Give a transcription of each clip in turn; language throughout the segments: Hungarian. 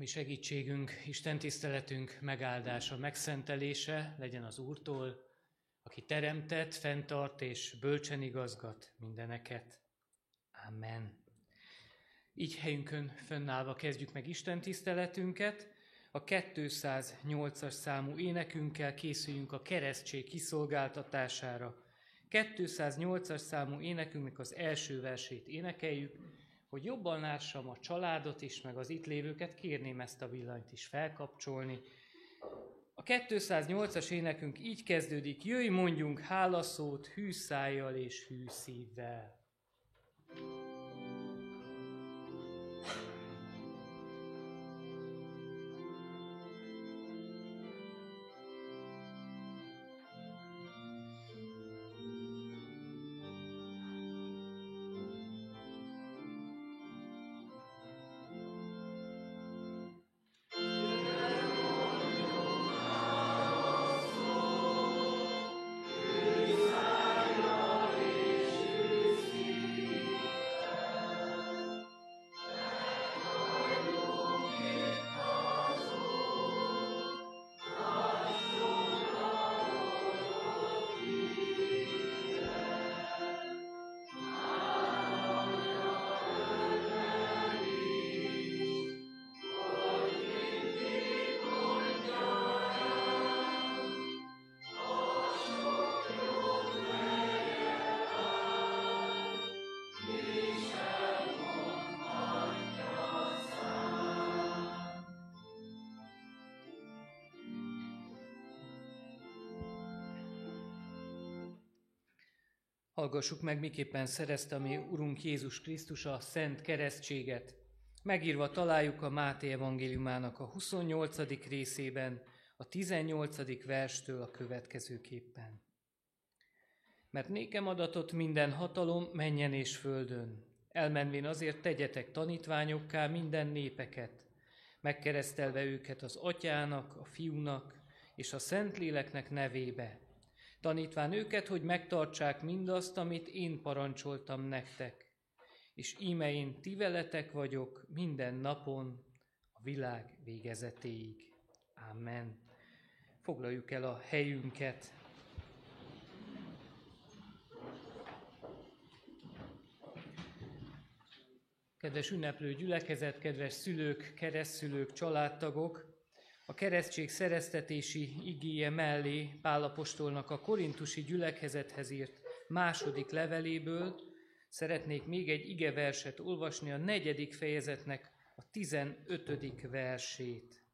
mi segítségünk, Isten tiszteletünk megáldása, megszentelése legyen az Úrtól, aki teremtett, fenntart és bölcsen igazgat mindeneket. Amen. Így helyünkön fönnállva kezdjük meg Isten tiszteletünket. A 208-as számú énekünkkel készüljünk a keresztség kiszolgáltatására. 208-as számú énekünknek az első versét énekeljük. Hogy jobban lássam a családot is, meg az itt lévőket, kérném ezt a villanyt is felkapcsolni. A 208-as énekünk így kezdődik: jöjj, mondjunk hálaszót hű szájjal és hű szívvel. Hallgassuk meg, miképpen szerezte a mi Urunk Jézus Krisztus a szent keresztséget. Megírva találjuk a Máté evangéliumának a 28. részében, a 18. verstől a következőképpen. Mert nékem adatott minden hatalom mennyen és földön. Elmenvén azért tegyetek tanítványokká minden népeket, megkeresztelve őket az Atyának, a Fiúnak és a Szentléleknek nevébe, tanítván őket, hogy megtartsák mindazt, amit én parancsoltam nektek. És íme én ti veletek vagyok minden napon a világ végezetéig. Amen. Foglaljuk el a helyünket. Kedves ünneplő gyülekezet, kedves szülők, keresztszülők, családtagok! A keresztség szereztetési igéje mellé Pál apostolnak a korintusi gyülekezethez írt második leveléből szeretnék még egy igeverset olvasni, a 4. fejezetnek a 15. versét.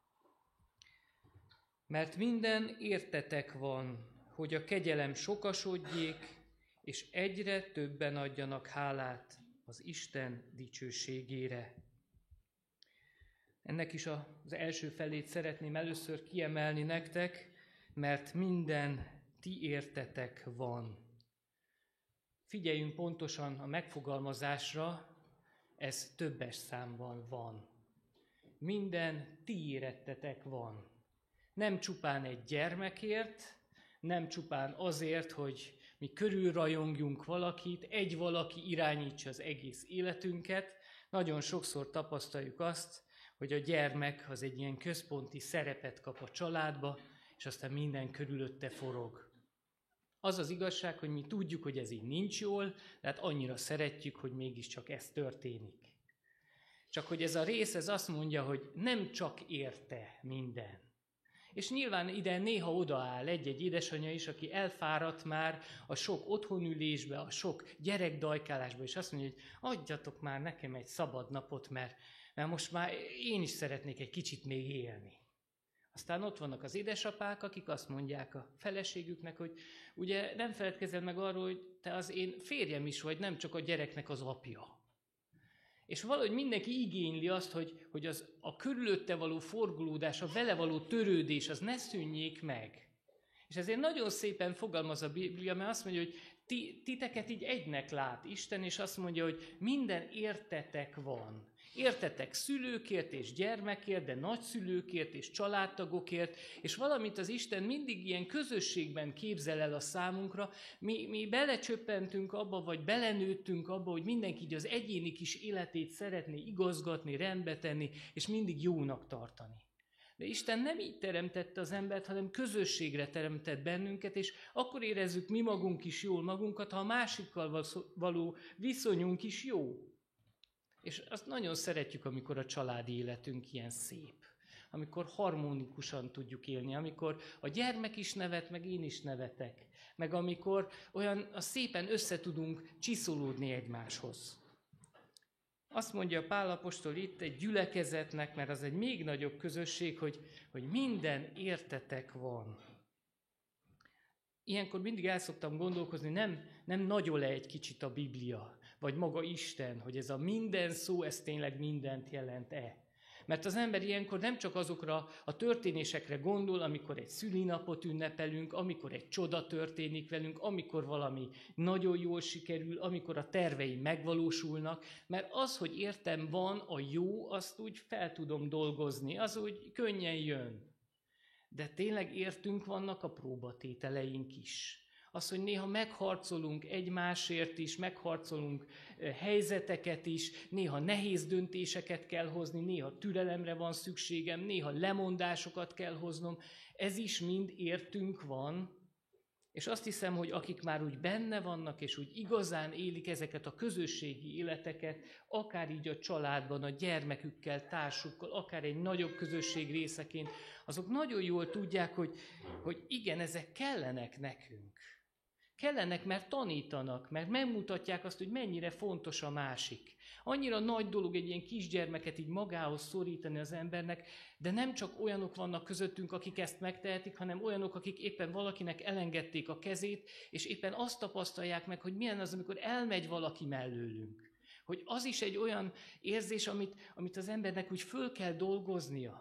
Mert minden értetek van, hogy a kegyelem sokasodjék, és egyre többen adjanak hálát az Isten dicsőségére. Ennek is az első felét szeretném először kiemelni nektek, mert minden ti értetek van. Figyeljünk pontosan a megfogalmazásra, ez többes számban van. Minden ti érettetek van. Nem csupán egy gyermekért, nem csupán azért, hogy mi körülrajongjunk valakit, egy valaki irányítsa az egész életünket. Nagyon sokszor tapasztaljuk azt, hogy a gyermek az egy ilyen központi szerepet kap a családba, és aztán minden körülötte forog. Az az igazság, hogy mi tudjuk, hogy ez így nincs jól, de hát annyira szeretjük, hogy mégiscsak ez történik. Csak hogy ez a rész, ez azt mondja, hogy nem csak érte minden. És nyilván ide néha odaáll egy-egy édesanyja is, aki elfáradt már a sok otthonülésbe, a sok gyerekdajkálásba, és azt mondja, hogy adjatok már nekem egy szabad napot, mert most már én is szeretnék egy kicsit még élni. Aztán ott vannak az édesapák, akik azt mondják a feleségüknek, hogy ugye nem feledkezzel meg arról, hogy te az én férjem is vagy, nem csak a gyereknek az apja. És valahogy mindenki igényli azt, hogy a körülötte való forgolódás, a vele való törődés, az ne szűnjék meg. És ezért nagyon szépen fogalmaz a Biblia, mert azt mondja, hogy Titeket így egynek lát Isten, és azt mondja, hogy minden értetek van. Értetek szülőkért és gyermekért, de nagyszülőkért és családtagokért, és valamit az Isten mindig ilyen közösségben képzel el a számunkra. Mi belecsöppentünk abba, vagy belenőttünk abba, hogy mindenki így az egyéni kis életét szeretné igazgatni, rendbe tenni, és mindig jónak tartani. De Isten nem így teremtette az embert, hanem közösségre teremtett bennünket, és akkor érezzük mi magunk is jól magunkat, ha a másikkal való viszonyunk is jó. És azt nagyon szeretjük, amikor a családi életünk ilyen szép. Amikor harmonikusan tudjuk élni, amikor a gyermek is nevet, meg én is nevetek. Meg amikor olyan szépen össze tudunk csiszolódni egymáshoz. Azt mondja Pál apostol itt egy gyülekezetnek, mert az egy még nagyobb közösség, hogy minden értetek van. Ilyenkor mindig el szoktam gondolkozni, nem nagyol-e egy kicsit a Biblia, vagy maga Isten, hogy ez a minden szó, ez tényleg mindent jelent-e. Mert az ember ilyenkor nem csak azokra a történésekre gondol, amikor egy szülinapot ünnepelünk, amikor egy csoda történik velünk, amikor valami nagyon jól sikerül, amikor a terveim megvalósulnak, mert az, hogy értem van a jó, azt úgy fel tudom dolgozni, az úgy könnyen jön. De tényleg értünk vannak a próbatételeink is. Az, hogy néha megharcolunk egymásért is, megharcolunk helyzeteket is, néha nehéz döntéseket kell hozni, néha türelemre van szükségem, néha lemondásokat kell hoznom. Ez is mind értünk van, és azt hiszem, hogy akik már úgy benne vannak, és úgy igazán élik ezeket a közösségi életeket, akár így a családban, a gyermekükkel, társukkal, akár egy nagyobb közösség részeként, azok nagyon jól tudják, hogy igen, ezek kellenek nekünk. Kellenek, mert tanítanak, mert megmutatják azt, hogy mennyire fontos a másik. Annyira nagy dolog egy ilyen kisgyermeket így magához szorítani az embernek, de nem csak olyanok vannak közöttünk, akik ezt megtehetik, hanem olyanok, akik éppen valakinek elengedték a kezét, és éppen azt tapasztalják meg, hogy milyen az, amikor elmegy valaki mellőlünk. Hogy az is egy olyan érzés, amit az embernek úgy föl kell dolgoznia.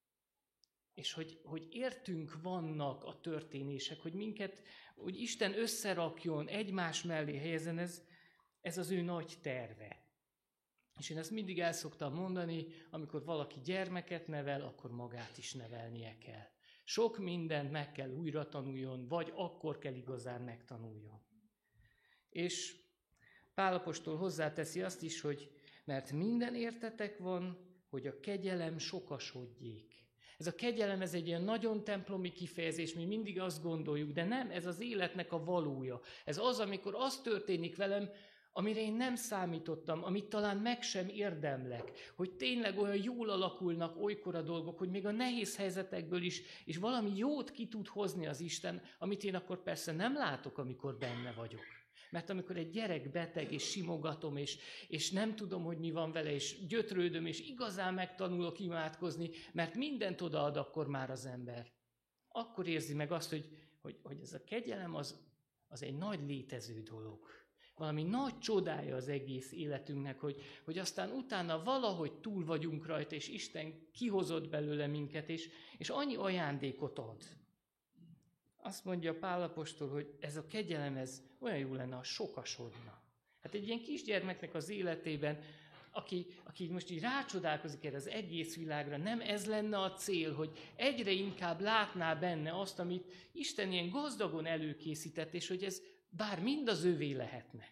És hogy értünk vannak a történések, hogy minket, hogy Isten összerakjon, egymás mellé helyezen, ez az ő nagy terve. És én ezt mindig el szoktam mondani, amikor valaki gyermeket nevel, akkor magát is nevelnie kell. Sok mindent meg kell újra tanuljon, vagy akkor kell igazán megtanuljon. És Pál apostol hozzáteszi azt is, hogy mert minden értetek van, hogy a kegyelem sokasodjék. Ez a kegyelem, ez egy ilyen nagyon templomi kifejezés, mi mindig azt gondoljuk, de nem, ez az életnek a valója. Ez az, amikor az történik velem, amire én nem számítottam, amit talán meg sem érdemlek, hogy tényleg olyan jól alakulnak olykor a dolgok, hogy még a nehéz helyzetekből is, és valami jót ki tud hozni az Isten, amit én akkor persze nem látok, amikor benne vagyok. Mert amikor egy gyerek beteg, és simogatom, és nem tudom, hogy mi van vele, és gyötrődöm, és igazán megtanulok imádkozni, mert mindent odaad akkor már az ember. Akkor érzi meg azt, hogy ez a kegyelem az egy nagy létező dolog. Valami nagy csodája az egész életünknek, hogy aztán utána valahogy túl vagyunk rajta, és Isten kihozott belőle minket, és annyi ajándékot ad. Azt mondja Pál apostol, hogy ez a kegyelem, ez olyan jó lenne, ha sokasodna. Hát egy ilyen kisgyermeknek az életében, aki most így rácsodálkozik erre az egész világra, nem ez lenne a cél, hogy egyre inkább látná benne azt, amit Isten ilyen gazdagon előkészített, és hogy ez bár mind az övé lehetne.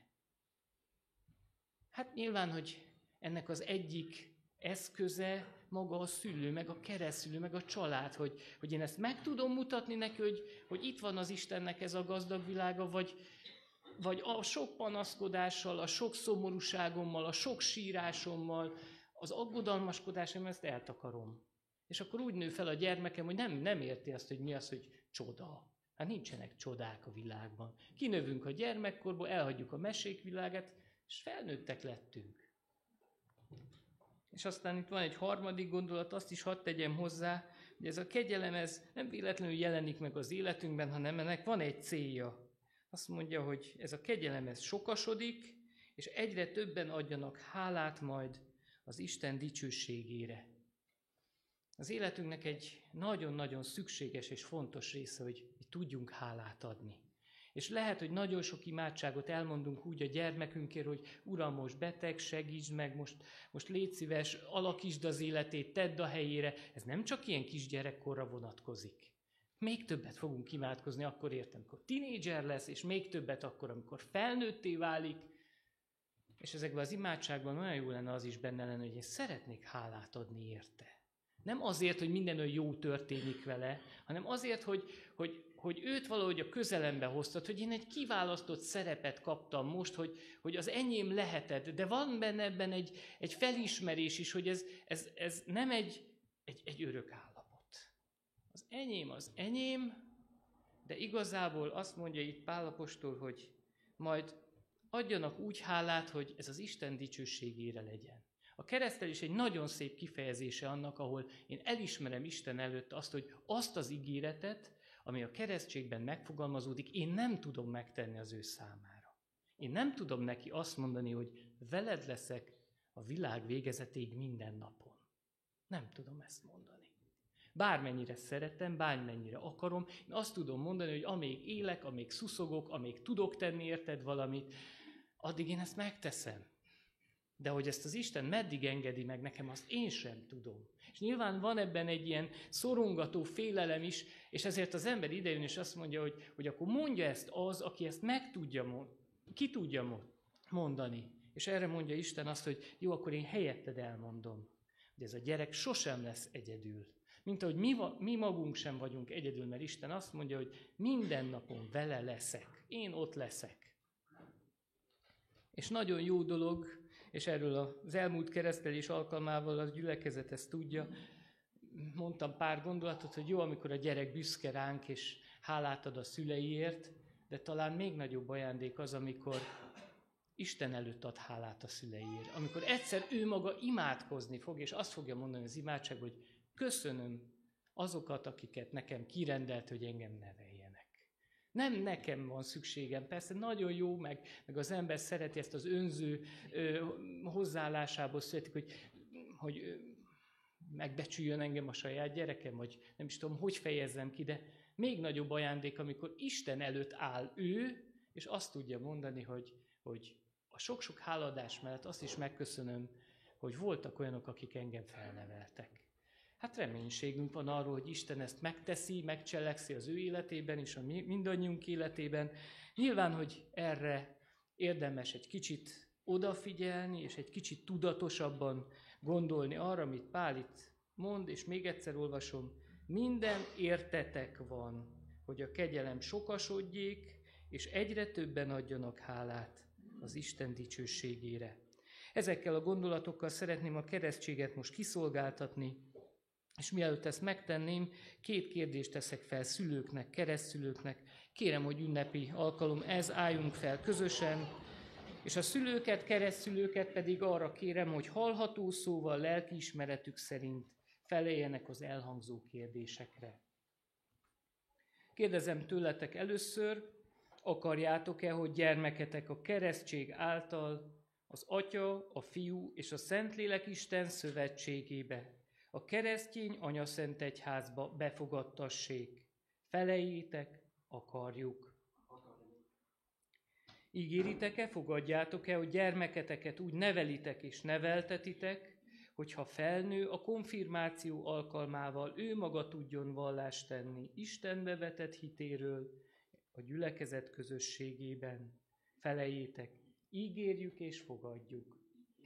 Hát nyilván, hogy ennek az egyik eszköze maga a szülő, meg a keresztszülő, meg a család, hogy én ezt meg tudom mutatni neki, hogy itt van az Istennek ez a gazdag világa, vagy a sok panaszkodással, a sok szomorúságommal, a sok sírásommal, az aggodalmaskodásommal ezt eltakarom. És akkor úgy nő fel a gyermekem, hogy nem érti azt, hogy mi az, hogy csoda. Hát nincsenek csodák a világban. Kinövünk a gyermekkorból, elhagyjuk a mesék világát, és felnőttek lettünk. És aztán itt van egy harmadik gondolat, azt is hadd tegyem hozzá, hogy ez a kegyelem ez nem véletlenül jelenik meg az életünkben, hanem ennek van egy célja. Azt mondja, hogy ez a kegyelem ez sokasodik, és egyre többen adjanak hálát majd az Isten dicsőségére. Az életünknek egy nagyon-nagyon szükséges és fontos része, hogy tudjunk hálát adni. És lehet, hogy nagyon sok imádságot elmondunk úgy a gyermekünkért, hogy Uram, most beteg, segítsd meg, most légy szíves, alakítsd az életét, tedd a helyére. Ez nem csak ilyen kisgyerekkorra vonatkozik. Még többet fogunk imádkozni akkor értem, amikor tinédzser lesz, és még többet akkor, amikor felnőtté válik. És ezekben az imádságban olyan jó lenne az is benne lenne, hogy én szeretnék hálát adni érte. Nem azért, hogy minden olyan jó történik vele, hanem azért, hogy őt valahogy a közelembe hoztad, hogy én egy kiválasztott szerepet kaptam most, hogy az enyém lehetett, de van benne ebben egy felismerés is, hogy ez nem egy örök állapot. Az enyém, de igazából azt mondja itt Pál apostol, hogy majd adjanak úgy hálát, hogy ez az Isten dicsőségére legyen. A keresztelés egy nagyon szép kifejezése annak, ahol én elismerem Isten előtt azt, hogy azt az ígéretet, ami a keresztségben megfogalmazódik, én nem tudom megtenni az ő számára. Én nem tudom neki azt mondani, hogy veled leszek a világ végezetéig minden napon. Nem tudom ezt mondani. Bármennyire szeretem, bármennyire akarom, én azt tudom mondani, hogy amíg élek, amíg szuszogok, amíg tudok tenni érted valamit, addig én ezt megteszem. De hogy ezt az Isten meddig engedi meg nekem, azt én sem tudom. És nyilván van ebben egy ilyen szorongató félelem is, és ezért az ember idejön és azt mondja, hogy akkor mondja ezt az, aki ezt ki tudja mondani. És erre mondja Isten azt, hogy jó, akkor én helyetted elmondom. De ez a gyerek sosem lesz egyedül. Mint ahogy mi magunk sem vagyunk egyedül, mert Isten azt mondja, hogy minden napon vele leszek. Én ott leszek. És nagyon jó dolog, és erről az elmúlt keresztelés alkalmával a gyülekezet ezt tudja, mondtam pár gondolatot, hogy jó, amikor a gyerek büszke ránk, és hálát ad a szüleiért, de talán még nagyobb ajándék az, amikor Isten előtt ad hálát a szüleiért. Amikor egyszer ő maga imádkozni fog, és azt fogja mondani az imádságban, hogy köszönöm azokat, akiket nekem kirendelt, hogy engem neveljenek. Nem nekem van szükségem, persze nagyon jó, meg az ember szereti ezt az önző hozzáállásából születik, hogy megbecsüljön engem a saját gyerekem, vagy nem is tudom, hogy fejezzem ki, de még nagyobb ajándék, amikor Isten előtt áll ő, és azt tudja mondani, hogy a sok-sok háladás mellett azt is megköszönöm, hogy voltak olyanok, akik engem felneveltek. Hát reménységünk van arról, hogy Isten ezt megteszi, megcselekszi az ő életében és a mindannyiunk életében. Nyilván, hogy erre érdemes egy kicsit odafigyelni, és egy kicsit tudatosabban gondolni arra, amit Pál itt mond, és még egyszer olvasom, minden értetek van, hogy a kegyelem sokasodjék, és egyre többen adjanak hálát az Isten dicsőségére. Ezekkel a gondolatokkal szeretném a keresztséget most kiszolgáltatni, és mielőtt ezt megtenném, 2 kérdést teszek fel szülőknek, keresztszülőknek. Kérem, hogy ünnepi alkalom ez, álljunk fel közösen, és a szülőket, keresztszülőket pedig arra kérem, hogy hallható szóval, lelkiismeretük szerint feleljenek az elhangzó kérdésekre. Kérdezem tőletek először, akarjátok-e, hogy gyermeketek a keresztség által az Atya, a Fiú és a Szentlélek Isten szövetségébe, a keresztény anyaszent egyházba befogadtassék? Feleljétek, akarjuk. Ígéritek-e, fogadjátok-e, hogy gyermeketeket úgy nevelitek és neveltetitek, hogyha felnő, a konfirmáció alkalmával ő maga tudjon vallást tenni Istenbe vetett hitéről a gyülekezet közösségében? Feleljétek, ígérjük és fogadjuk.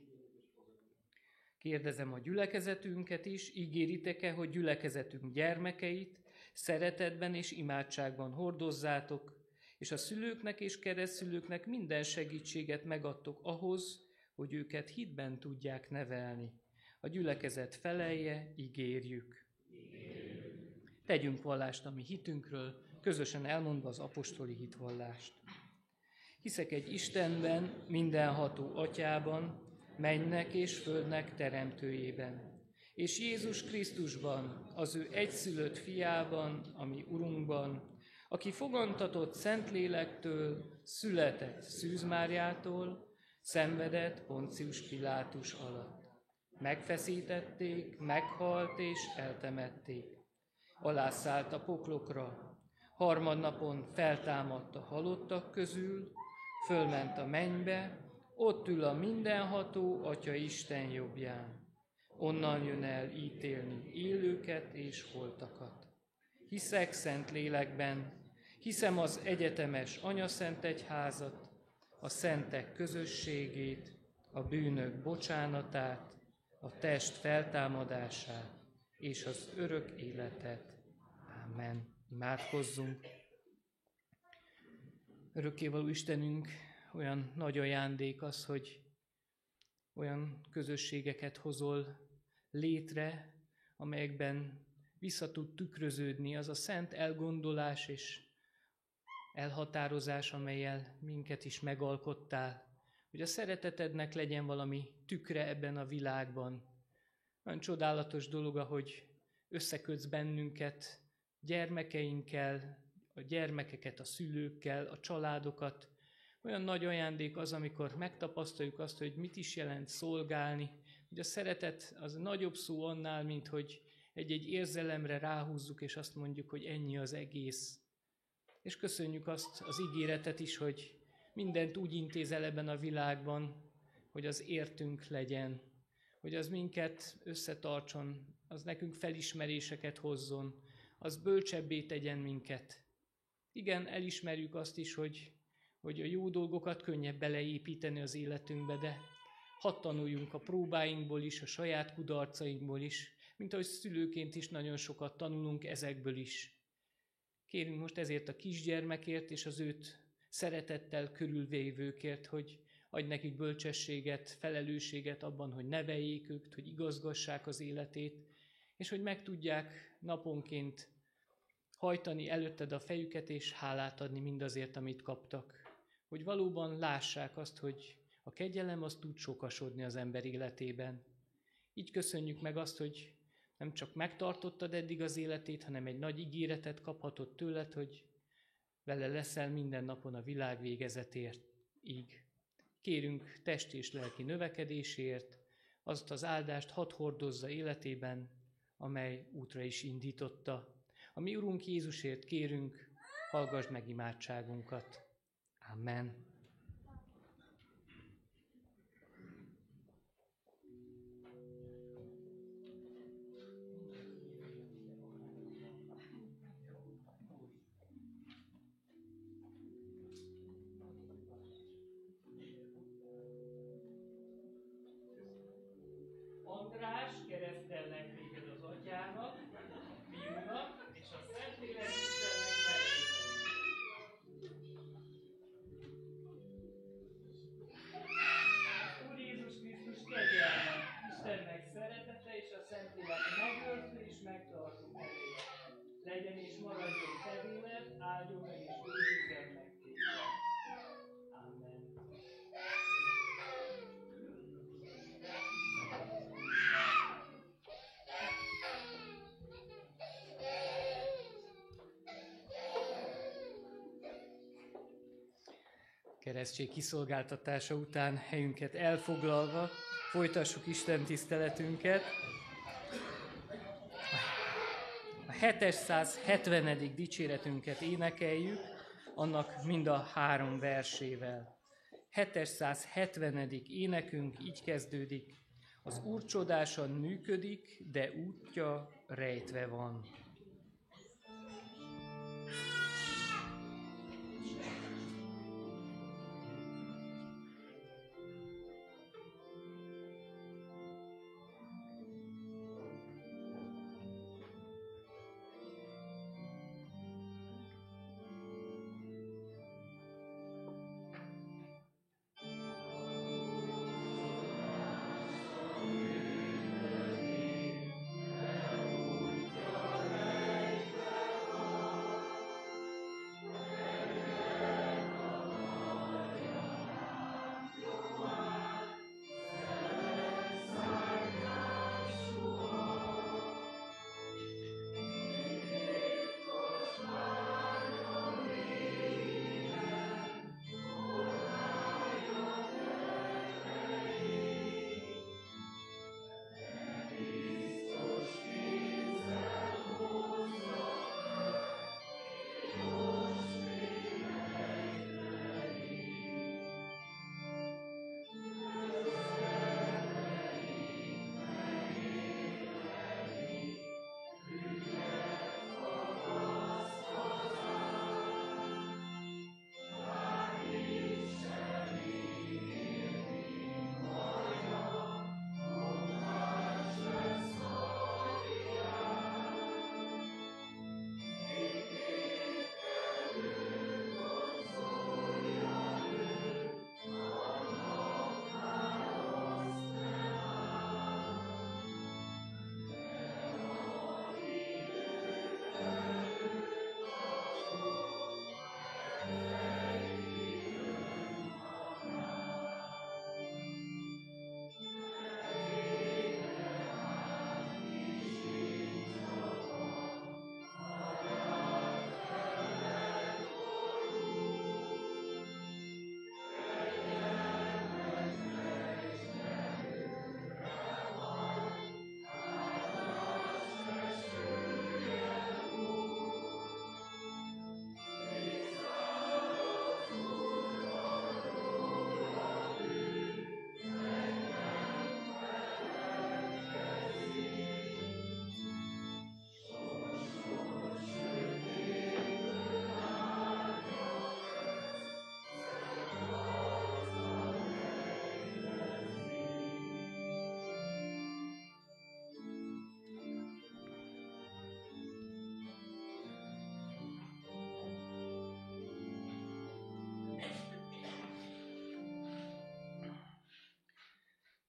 Kérdezem a gyülekezetünket is, ígéritek-e, hogy gyülekezetünk gyermekeit szeretetben és imádságban hordozzátok, és a szülőknek és keresztszülőknek minden segítséget megadtok ahhoz, hogy őket hitben tudják nevelni. A gyülekezet felelje, ígérjük. Tegyünk vallást a mi hitünkről, közösen elmondva az apostoli hitvallást. Hiszek egy Istenben, mindenható Atyában, mennynek és földnek teremtőjében, és Jézus Krisztusban, az ő egyszülött fiában, ami Urunkban, aki fogantatott Szentlélektől, született Szűz Máriától, szenvedett Poncius Pilátus alatt. Megfeszítették, meghalt és eltemették. Alászállt a poklokra. Harmadnapon feltámadt a halottak közül, fölment a mennybe, ott ül a mindenható Atya Isten jobbján. Onnan jön el ítélni élőket és holtakat. Hiszek szent lélekben, hiszem az egyetemes anyaszent egyházat, a szentek közösségét, a bűnök bocsánatát, a test feltámadását és az örök életet. Ámen. Imádkozzunk. Örökkévaló Istenünk, olyan nagy ajándék az, hogy olyan közösségeket hozol létre, amelyekben vissza tud tükröződni az a szent elgondolás és elhatározás, amellyel minket is megalkottál, hogy a szeretetednek legyen valami tükre ebben a világban. Olyan csodálatos dolog, ahogy összekötsz bennünket gyermekeinkkel, a gyermekeket a szülőkkel, a családokat. Olyan nagy ajándék az, amikor megtapasztaljuk azt, hogy mit is jelent szolgálni, hogy a szeretet az nagyobb szó annál, mint hogy egy-egy érzelemre ráhúzzuk, és azt mondjuk, hogy ennyi az egész. És köszönjük azt az ígéretet is, hogy mindent úgy intézel ebben a világban, hogy az értünk legyen, hogy az minket összetartson, az nekünk felismeréseket hozzon, az bölcsebbé tegyen minket. Igen, elismerjük azt is, hogy a jó dolgokat könnyebb beleépíteni az életünkbe, de hadd tanuljunk a próbáinkból is, a saját kudarcainkból is, mint ahogy szülőként is nagyon sokat tanulunk ezekből is. Kérünk most ezért a kisgyermekért és az őt szeretettel körülvévőkért, hogy adj nekik bölcsességet, felelősséget abban, hogy neveljék őt, hogy igazgassák az életét, és hogy meg tudják naponként hajtani előtted a fejüket és hálát adni mindazért, amit kaptak. Hogy valóban lássák azt, hogy a kegyelem az tud sokasodni az ember életében. Így köszönjük meg azt, hogy nem csak megtartottad eddig az életét, hanem egy nagy ígéretet kaphatott tőled, hogy vele leszel minden napon a világ végezetéig. Kérünk testi és lelki növekedésért, azt az áldást hadd hordozza életében, amely útra is indította. A mi Urunk Jézusért kérünk, hallgass meg imádságunkat. Amen. András, keresztellek téged az Atyának, Fiúnak és a Szentlélek Istennek nevében. Úr Jézus Krisztus kegyelme, Istennek szeretete és a Szentlélek megőrző és megtartó erője. Legyen és maradjon te véled, áldjon meg és őrizzen meg téged. Amen. Keresztség kiszolgáltatása után helyünket elfoglalva folytassuk Isten tiszteletünket. A 770. dicséretünket énekeljük, annak mind a 3 versével. 770. énekünk így kezdődik: az Úr csodásan működik, de útja rejtve van.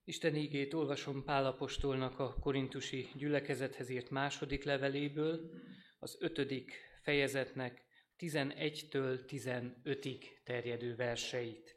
Isten ígét olvasom Pál apostolnak a korintusi gyülekezethez írt második leveléből, az 5. fejezetnek 11-től 15-ig terjedő verseit.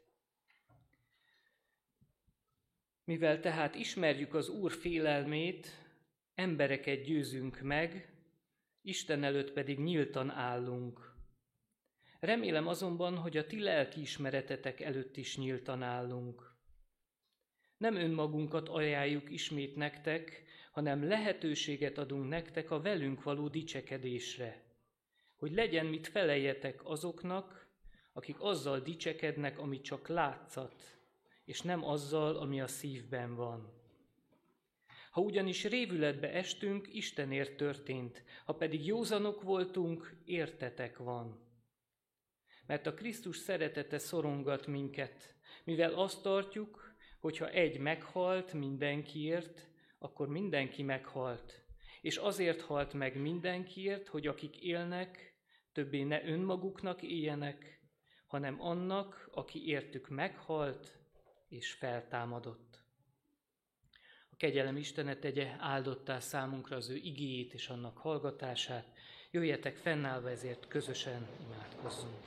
Mivel tehát ismerjük az Úr félelmét, embereket győzünk meg, Isten előtt pedig nyíltan állunk. Remélem azonban, hogy a ti lelkiismeretetek előtt is nyíltan állunk. Nem önmagunkat ajánljuk ismét nektek, hanem lehetőséget adunk nektek a velünk való dicsekedésre, hogy legyen mit feleljetek azoknak, akik azzal dicsekednek, ami csak látszat, és nem azzal, ami a szívben van. Ha ugyanis révületbe estünk, Istenért történt, ha pedig józanok voltunk, értetek van. Mert a Krisztus szeretete szorongat minket, mivel azt tartjuk, hogyha egy meghalt mindenkiért, akkor mindenki meghalt. És azért halt meg mindenkiért, hogy akik élnek, többé ne önmaguknak éljenek, hanem annak, aki értük meghalt és feltámadott. A kegyelem Istene tegye áldottá számunkra az ő igéjét és annak hallgatását. Jöjjetek fennállva, ezért közösen imádkozzunk.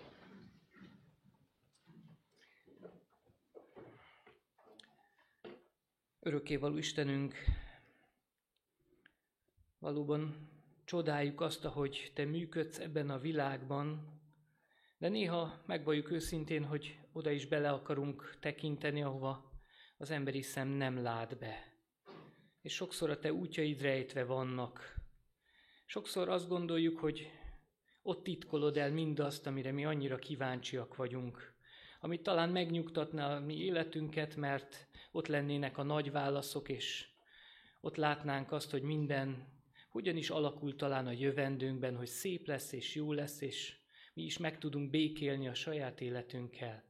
Örökkévaló Istenünk, valóban csodáljuk azt, ahogy Te működsz ebben a világban, de néha megvalljuk őszintén, hogy oda is bele akarunk tekinteni, ahova az emberi szem nem lát be. És sokszor a Te útjaid rejtve vannak. Sokszor azt gondoljuk, hogy ott titkolod el mindazt, amire mi annyira kíváncsiak vagyunk, amit talán megnyugtatná a mi életünket, mert ott lennének a nagy válaszok, és ott látnánk azt, hogy minden hogyan is alakul talán a jövendőnkben, hogy szép lesz és jó lesz, és mi is meg tudunk békélni a saját életünkkel.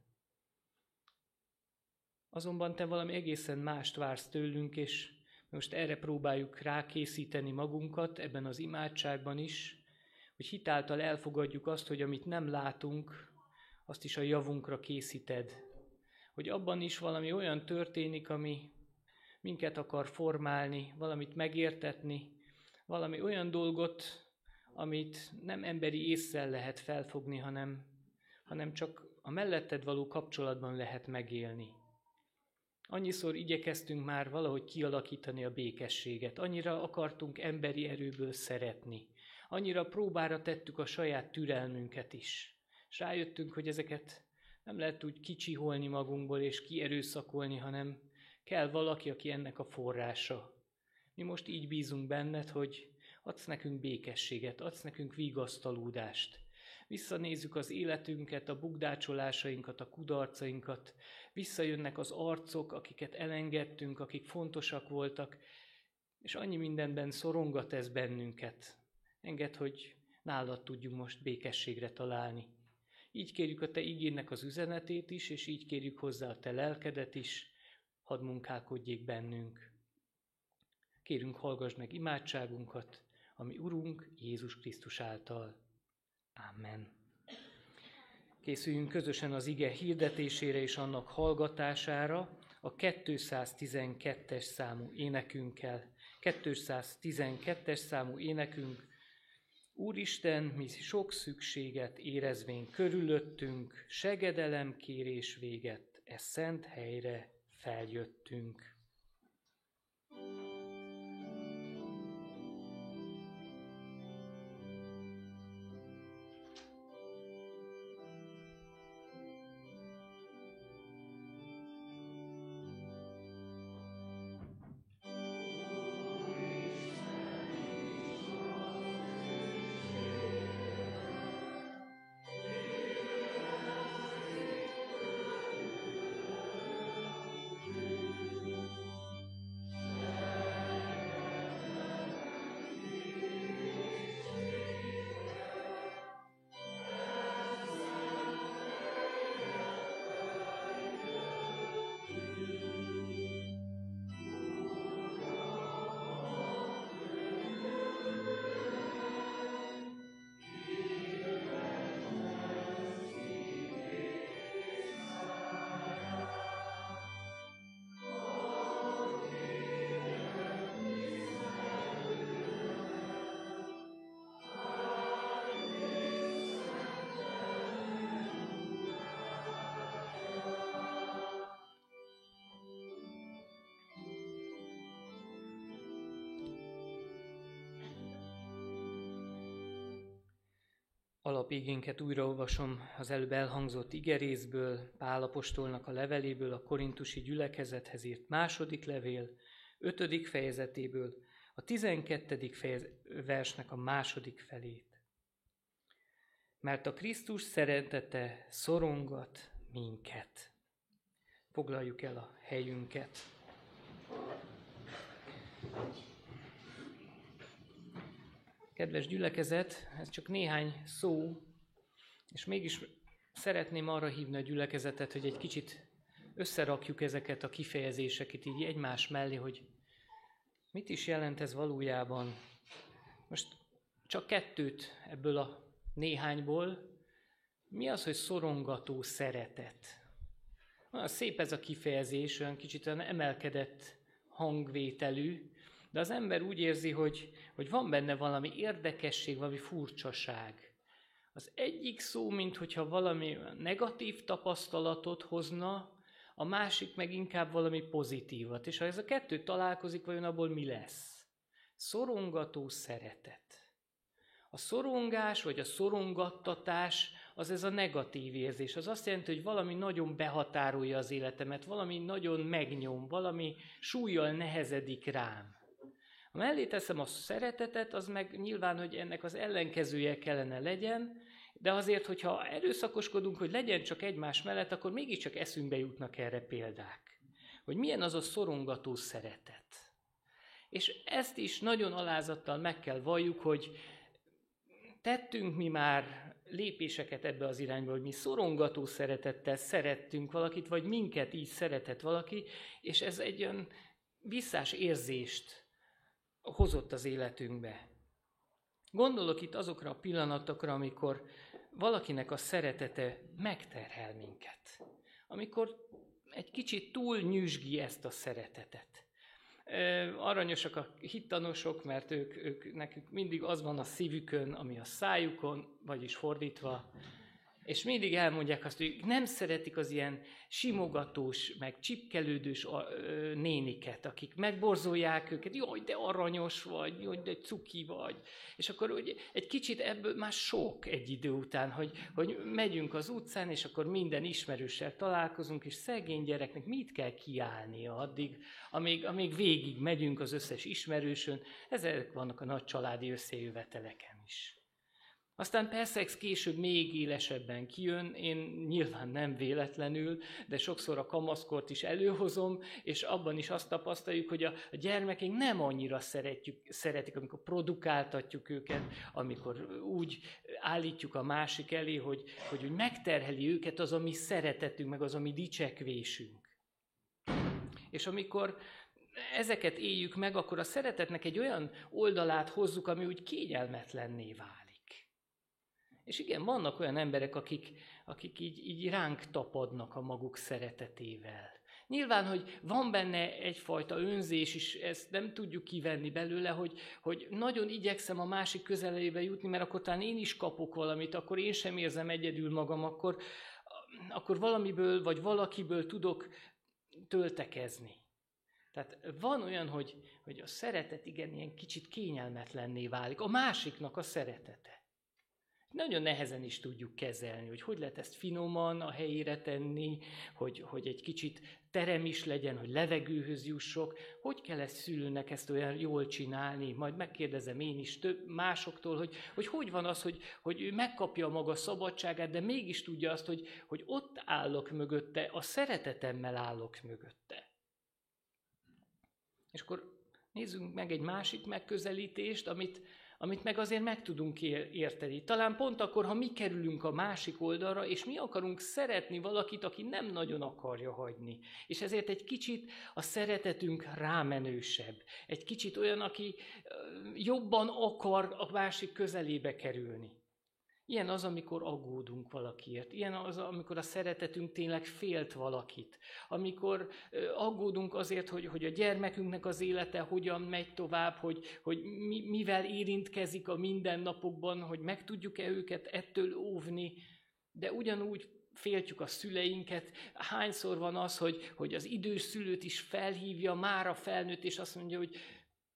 Azonban Te valami egészen mást vársz tőlünk, és most erre próbáljuk rákészíteni magunkat ebben az imádságban is, hogy hitáltal elfogadjuk azt, hogy amit nem látunk, azt is a javunkra készíted. Hogy abban is valami olyan történik, ami minket akar formálni, valamit megértetni, valami olyan dolgot, amit nem emberi ésszel lehet felfogni, hanem csak a melletted való kapcsolatban lehet megélni. Annyiszor igyekeztünk már valahogy kialakítani a békességet, annyira akartunk emberi erőből szeretni, annyira próbára tettük a saját türelmünket is, és rájöttünk, hogy ezeket nem lehet úgy kicsiholni magunkból és kierőszakolni, hanem kell valaki, aki ennek a forrása. Mi most így bízunk benned, hogy adsz nekünk békességet, adsz nekünk vigasztalódást. Visszanézzük az életünket, a bukdácsolásainkat, a kudarcainkat, visszajönnek az arcok, akiket elengedtünk, akik fontosak voltak, és annyi mindenben szorongat ez bennünket. Engedd, hogy nálad tudjunk most békességre találni. Így kérjük a Te igének az üzenetét is, és így kérjük hozzá a Te lelkedet is, hadd munkálkodjék bennünk. Kérünk, hallgass meg imádságunkat, ami Urunk Jézus Krisztus által. Amen. Készüljünk közösen az ige hirdetésére és annak hallgatására a 212-es számú énekünkkel. 212-es számú énekünk: Úristen, mi sok szükséget érezvén körülöttünk, segedelem kérés véget, e szent helyre feljöttünk. Alapigénket újraolvasom az előbb elhangzott igerészből, Pál apostolnak a leveléből, a korintusi gyülekezethez írt második levél, 5. fejezetéből, a 12. versnek a második felét. Mert a Krisztus szeretete szorongat minket. Foglaljuk el a helyünket. Kedves gyülekezet, ez csak néhány szó, és mégis szeretném arra hívni a gyülekezetet, hogy egy kicsit összerakjuk ezeket a kifejezéseket így egymás mellé, hogy mit is jelent ez valójában. Most csak kettőt ebből a néhányból. Mi az, hogy szorongató szeretet? Olyan szép ez a kifejezés, olyan kicsit olyan emelkedett hangvételű, de az ember úgy érzi, hogy van benne valami érdekesség, valami furcsaság. Az egyik szó, minthogyha valami negatív tapasztalatot hozna, a másik meg inkább valami pozitívat. És ha ez a kettő találkozik, vajon abból mi lesz? Szorongató szeretet. A szorongás vagy a szorongattatás az ez a negatív érzés. Az azt jelenti, hogy valami nagyon behatárolja az életemet, valami nagyon megnyom, valami súllyal nehezedik rám. Ha mellé teszem a szeretetet, az meg nyilván, hogy ennek az ellenkezője kellene legyen, de azért, hogyha erőszakoskodunk, hogy legyen csak egymás mellett, akkor mégiscsak eszünkbe jutnak erre példák. Hogy milyen az a szorongató szeretet. És ezt is nagyon alázattal meg kell valljuk, hogy tettünk mi már lépéseket ebbe az irányba, hogy mi szorongató szeretettel szerettünk valakit, vagy minket így szeretett valaki, és ez egy olyan visszás érzést hozott az életünkbe. Gondolok itt azokra a pillanatokra, amikor valakinek a szeretete megterhel minket. Amikor egy kicsit túl nyüzsgi ezt a szeretetet. Aranyosak a hittanosok, mert nekük mindig az van a szívükön, ami a szájukon, vagyis fordítva, és mindig elmondják azt, hogy nem szeretik az ilyen simogatós, meg csipkelődős néniket, akik megborzolják őket, jaj, de aranyos vagy, jaj, de cuki vagy. És akkor úgy, egy kicsit ebből már sok egy idő után, hogy megyünk az utcán, és akkor minden ismerőssel találkozunk, és szegény gyereknek mit kell kiállnia addig, amíg végig megyünk az összes ismerősön. Ezek vannak a nagy családi összejöveteleken is. Aztán persze ez később még élesebben kijön, én nyilván nem véletlenül, de sokszor a kamaszkort is előhozom, és abban is azt tapasztaljuk, hogy a gyermekeink nem annyira szeretik, amikor produkáltatjuk őket, amikor úgy állítjuk a másik elé, hogy megterheli őket az a mi szeretetünk, meg az a mi dicsekvésünk. És amikor ezeket éljük meg, akkor a szeretetnek egy olyan oldalát hozzuk, ami úgy kényelmetlenné válik. És igen, vannak olyan emberek, akik így ránk tapadnak a maguk szeretetével. Nyilván, hogy van benne egyfajta önzés is, ezt nem tudjuk kivenni belőle, hogy nagyon igyekszem a másik közelébe jutni, mert akkor talán én is kapok valamit, akkor én sem érzem egyedül magam, akkor valamiből vagy valakiből tudok töltekezni. Tehát van olyan, hogy a szeretet igen ilyen kicsit kényelmetlenné válik, a másiknak a szeretete. Nagyon nehezen is tudjuk kezelni, hogy lehet ezt finoman a helyére tenni, hogy egy kicsit terem is legyen, hogy levegőhöz jussok. Hogy kell ezt szülőnek ezt olyan jól csinálni? Majd megkérdezem én is több másoktól, hogy van az, hogy ő megkapja a maga szabadságát, de mégis tudja azt, hogy ott állok mögötte, a szeretetemmel állok mögötte. És akkor nézzünk meg egy másik megközelítést, amit meg azért meg tudunk érteni. Talán pont akkor, ha mi kerülünk a másik oldalra, és mi akarunk szeretni valakit, aki nem nagyon akarja hagyni. És ezért egy kicsit a szeretetünk rámenősebb. Egy kicsit olyan, aki jobban akar a másik közelébe kerülni. Ilyen az, amikor aggódunk valakiért. Ilyen az, amikor a szeretetünk tényleg félt valakit. Amikor aggódunk azért, hogy a gyermekünknek az élete hogyan megy tovább, hogy mivel érintkezik a mindennapokban, hogy meg tudjuk-e őket ettől óvni, de ugyanúgy féltjük a szüleinket. Hányszor van az, hogy az idős szülőt is felhívja már a felnőtt, és azt mondja, hogy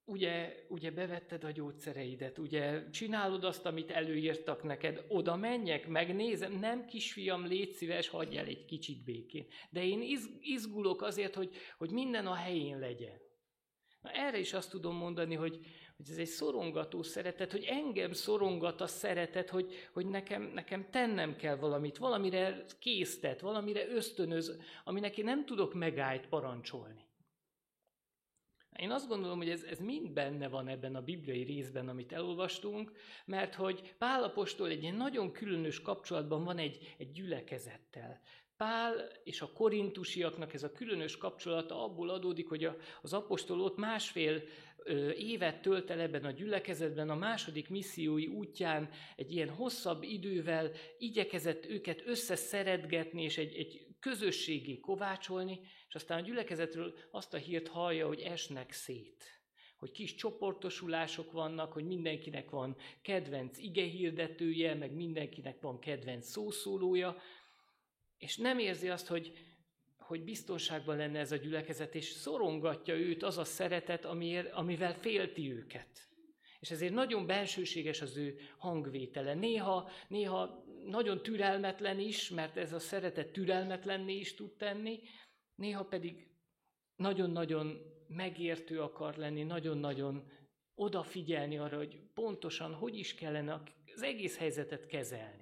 ugye bevetted a gyógyszereidet, ugye csinálod azt, amit előírtak neked, oda menjek, megnézem, nem kisfiam, légy szíves, hagyj el egy kicsit békén. De én izgulok azért, hogy minden a helyén legyen. Na, erre is azt tudom mondani, hogy ez egy szorongató szeretet, hogy engem szorongat a szeretet, hogy nekem tennem kell valamire késztet, valamire ösztönöz, aminek én nem tudok megállt parancsolni. Én azt gondolom, hogy ez mind benne van ebben a bibliai részben, amit elolvastunk, mert hogy Pál apostol egy ilyen nagyon különös kapcsolatban van egy gyülekezettel. Pál és a korintusiaknak ez a különös kapcsolata abból adódik, hogy az apostol ott 1,5 évet tölt el ebben a gyülekezetben, a második missziói útján egy ilyen hosszabb idővel igyekezett őket összeszeretgetni, és egy közösségé kovácsolni, és aztán a gyülekezetről azt a hírt hallja, hogy esnek szét. Hogy kis csoportosulások vannak, hogy mindenkinek van kedvenc igehirdetője, meg mindenkinek van kedvenc szószólója, és nem érzi azt, hogy biztonságban lenne ez a gyülekezet, és szorongatja őt az a szeretet, amivel félti őket. És ezért nagyon bensőséges az ő hangvétele. Néha nagyon türelmetlen is, mert ez a szeretet türelmetlenné is tud tenni, néha pedig nagyon-nagyon megértő akar lenni, nagyon-nagyon odafigyelni arra, hogy pontosan hogy is kellene az egész helyzetet kezelni.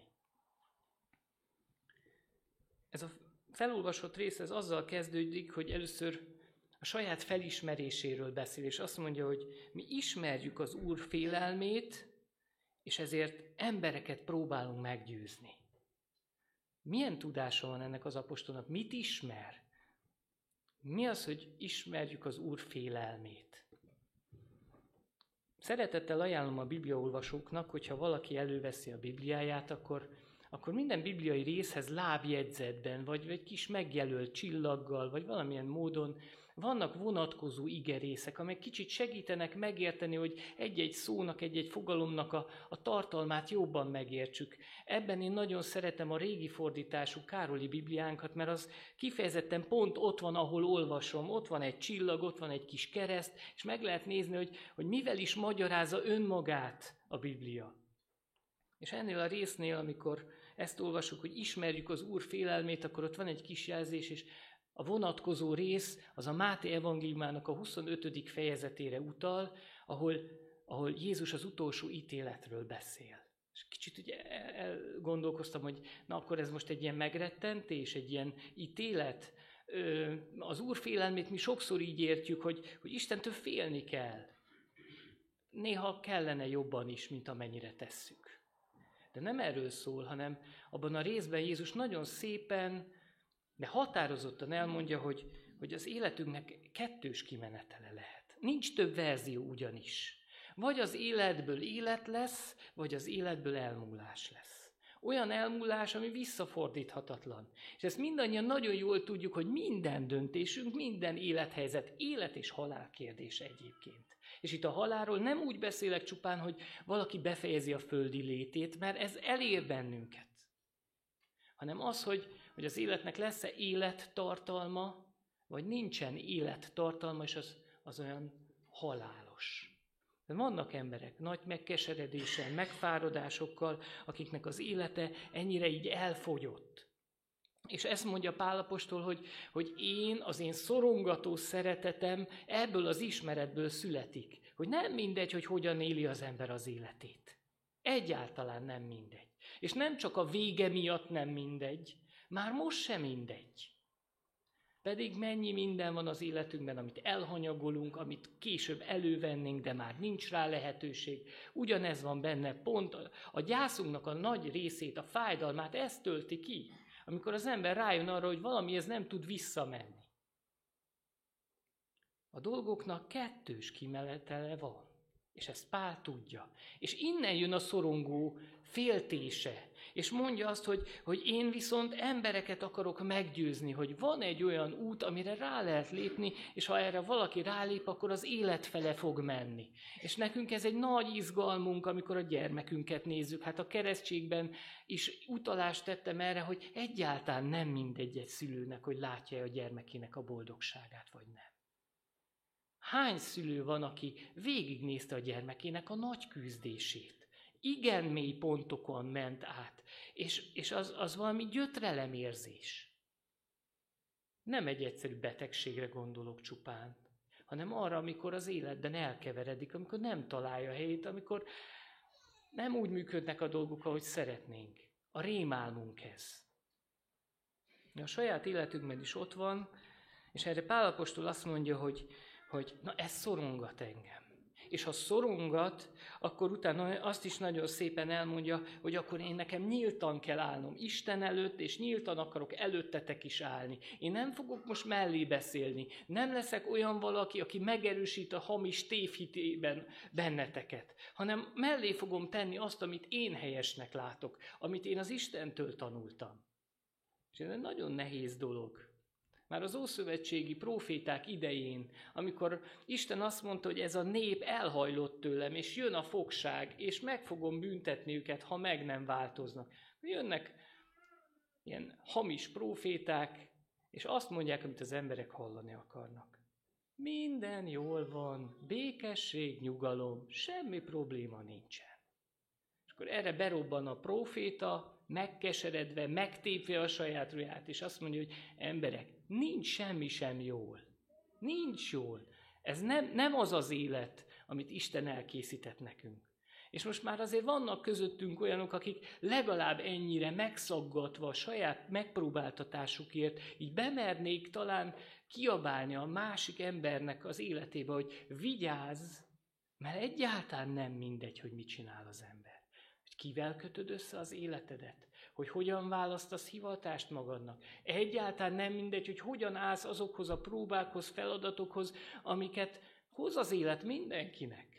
Ez a felolvasott rész ez azzal kezdődik, hogy először a saját felismeréséről beszél, és azt mondja, hogy mi ismerjük az Úr félelmét, és ezért embereket próbálunk meggyőzni. Milyen tudása van ennek az apostolnak? Mit ismer? Mi az, hogy ismerjük az Úr félelmét? Szeretettel ajánlom a bibliaolvasóknak, hogyha valaki előveszi a Bibliáját, akkor minden bibliai részhez lábjegyzetben, vagy egy kis megjelölt csillaggal, vagy valamilyen módon vannak vonatkozó igerészek, amelyek kicsit segítenek megérteni, hogy egy-egy szónak, egy-egy fogalomnak a tartalmát jobban megértsük. Ebben én nagyon szeretem a régi fordítású Károli Bibliánkat, mert az kifejezetten pont ott van, ahol olvasom. Ott van egy csillag, ott van egy kis kereszt, és meg lehet nézni, hogy mivel is magyarázza önmagát a Biblia. És ennél a résznél, amikor ezt olvasjuk, hogy ismerjük az Úr félelmét, akkor ott van egy kis jelzés, és a vonatkozó rész az a Máté evangéliumának a 25. fejezetére utal, ahol Jézus az utolsó ítéletről beszél. És kicsit ugye gondolkoztam, hogy na akkor ez most egy ilyen megrettentés, egy ilyen ítélet. Az Úr félelmét mi sokszor így értjük, hogy Istentől félni kell. Néha kellene jobban is, mint amennyire tesszük. De nem erről szól, hanem abban a részben Jézus nagyon szépen, de határozottan elmondja, hogy az életünknek kettős kimenetele lehet. Nincs több verzió ugyanis. Vagy az életből élet lesz, vagy az életből elmúlás lesz. Olyan elmúlás, ami visszafordíthatatlan. És ezt mindannyian nagyon jól tudjuk, hogy minden döntésünk, minden élethelyzet, élet és halál kérdése egyébként. És itt a halálról nem úgy beszélek csupán, hogy valaki befejezi a földi létét, mert ez elér bennünket. Hanem az, hogy az életnek lesz-e élettartalma, vagy nincsen élettartalma, és az olyan halálos. De vannak emberek nagy megkeseredéssel, megfáradásokkal, akiknek az élete ennyire így elfogyott. És ezt mondja Pál apostol, hogy az én szorongató szeretetem ebből az ismeretből születik. Hogy nem mindegy, hogy hogyan éli az ember az életét. Egyáltalán nem mindegy. És nem csak a vége miatt nem mindegy, már most sem mindegy. Pedig mennyi minden van az életünkben, amit elhanyagolunk, amit később elővennénk, de már nincs rá lehetőség. Ugyanez van benne, pont a gyászunknak a nagy részét, a fájdalmát ez tölti ki, amikor az ember rájön arra, hogy valamihez nem tud visszamenni. A dolgoknak kettős kimenetele van, és ezt Pál tudja. És innen jön a szorongó féltése, és mondja azt, hogy én viszont embereket akarok meggyőzni, hogy van egy olyan út, amire rá lehet lépni, és ha erre valaki rálép, akkor az élet fele fog menni. És nekünk ez egy nagy izgalmunk, amikor a gyermekünket nézzük. Hát a keresztségben is utalást tettem erre, hogy egyáltalán nem mindegy egy szülőnek, hogy látja a gyermekének a boldogságát, vagy nem. Hány szülő van, aki végignézte a gyermekének a nagy küzdését? Igen mély pontokon ment át, és az valami gyötrelemérzés. Nem egy egyszerű betegségre gondolok csupán, hanem arra, amikor az életben elkeveredik, amikor nem találja helyét, amikor nem úgy működnek a dolgok, ahogy szeretnénk. A rémálmunk ez. A saját életünkben is ott van, és erre Pál apostol azt mondja, hogy na ez szorongat engem. És ha szorongat, akkor utána azt is nagyon szépen elmondja, hogy akkor nekem nyíltan kell állnom Isten előtt, és nyíltan akarok előttetek is állni. Én nem fogok most mellé beszélni. Nem leszek olyan valaki, aki megerősít a hamis tévhitében benneteket, hanem mellé fogom tenni azt, amit én helyesnek látok, amit én az Istentől tanultam. És ez egy nagyon nehéz dolog. Már az ószövetségi próféták idején, amikor Isten azt mondta, hogy ez a nép elhajlott tőlem, és jön a fogság, és meg fogom büntetni őket, ha meg nem változnak. Jönnek ilyen hamis próféták, és azt mondják, amit az emberek hallani akarnak. Minden jól van, békesség, nyugalom, semmi probléma nincsen. És akkor erre berobban a próféta, megkeseredve, megtépve a saját ruját, és azt mondja, hogy emberek, nincs semmi sem jól. Nincs jól. Ez nem az az élet, amit Isten elkészített nekünk. És most már azért vannak közöttünk olyanok, akik legalább ennyire megszaggatva a saját megpróbáltatásukért, így bemernék talán kiabálni a másik embernek az életébe, hogy vigyázz, mert egyáltalán nem mindegy, hogy mit csinál az ember. Kivel kötöd össze az életedet? Hogy hogyan választasz hivatást magadnak? Egyáltalán nem mindegy, hogy hogyan állsz azokhoz a próbákhoz, feladatokhoz, amiket hoz az élet mindenkinek.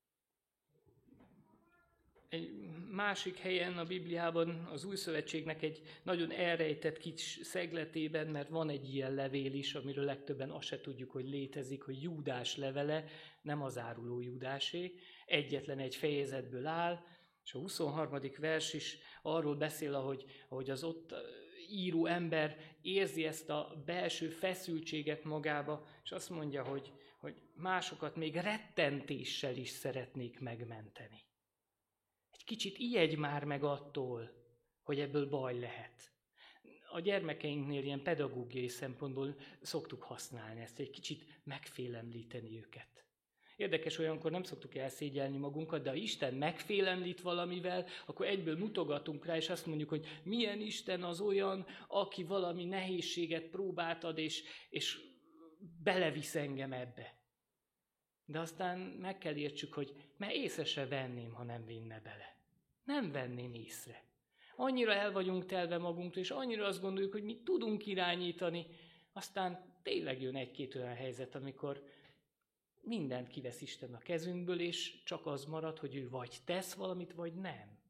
Egy másik helyen a Bibliában az Új Szövetségnek egy nagyon elrejtett kis szegletében, mert van egy ilyen levél is, amiről legtöbben azt se tudjuk, hogy létezik, hogy Júdás levele, nem az áruló Júdásé, egyetlen egy fejezetből áll, és a 23. vers is arról beszél, ahogy az ott író ember érzi ezt a belső feszültséget magába, és azt mondja, hogy másokat még rettentéssel is szeretnék megmenteni. Egy kicsit ijedj már meg attól, hogy ebből baj lehet. A gyermekeinknél ilyen pedagógiai szempontból szoktuk használni ezt, egy kicsit megfélemlíteni őket. Érdekes, olyankor nem szoktuk elszégyelni magunkat, de ha Isten megfélemlít valamivel, akkor egyből mutogatunk rá, és azt mondjuk, hogy milyen Isten az olyan, aki valami nehézséget próbált ad, és belevisz engem ebbe. De aztán meg kell értsük, hogy mert észre se venném, ha nem vinne bele. Nem venném észre. Annyira el vagyunk telve magunktól, és annyira azt gondoljuk, hogy mi tudunk irányítani, aztán tényleg jön egy-két olyan helyzet, amikor mindent kivesz Isten a kezünkből, és csak az marad, hogy ő vagy tesz valamit, vagy nem.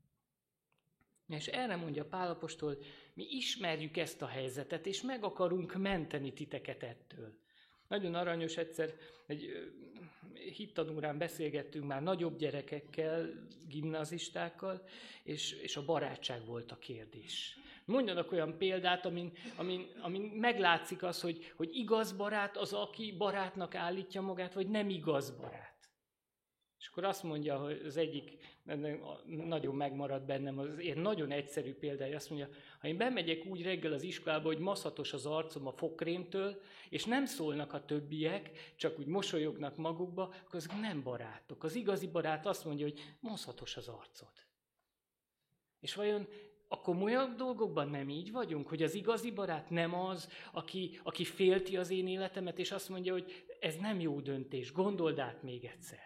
És erre mondja Pál apostol, mi ismerjük ezt a helyzetet, és meg akarunk menteni titeket ettől. Nagyon aranyos, egyszer egy hittanórán beszélgettünk már nagyobb gyerekekkel, gimnazistákkal, és a barátság volt a kérdés. Mondjanak olyan példát, amin meglátszik az, hogy igaz barát az, aki barátnak állítja magát, vagy nem igaz barát. És akkor azt mondja, hogy az egyik, nagyon megmaradt bennem, az ilyen nagyon egyszerű példája, azt mondja, ha én bemegyek úgy reggel az iskolába, hogy maszatos az arcom a fogkrémtől, és nem szólnak a többiek, csak úgy mosolyognak magukba, akkor azok nem barátok. Az igazi barát azt mondja, hogy maszatos az arcod. És vajon a komolyabb dolgokban nem így vagyunk, hogy az igazi barát nem az, aki félti az én életemet, és azt mondja, hogy ez nem jó döntés, gondold át még egyszer.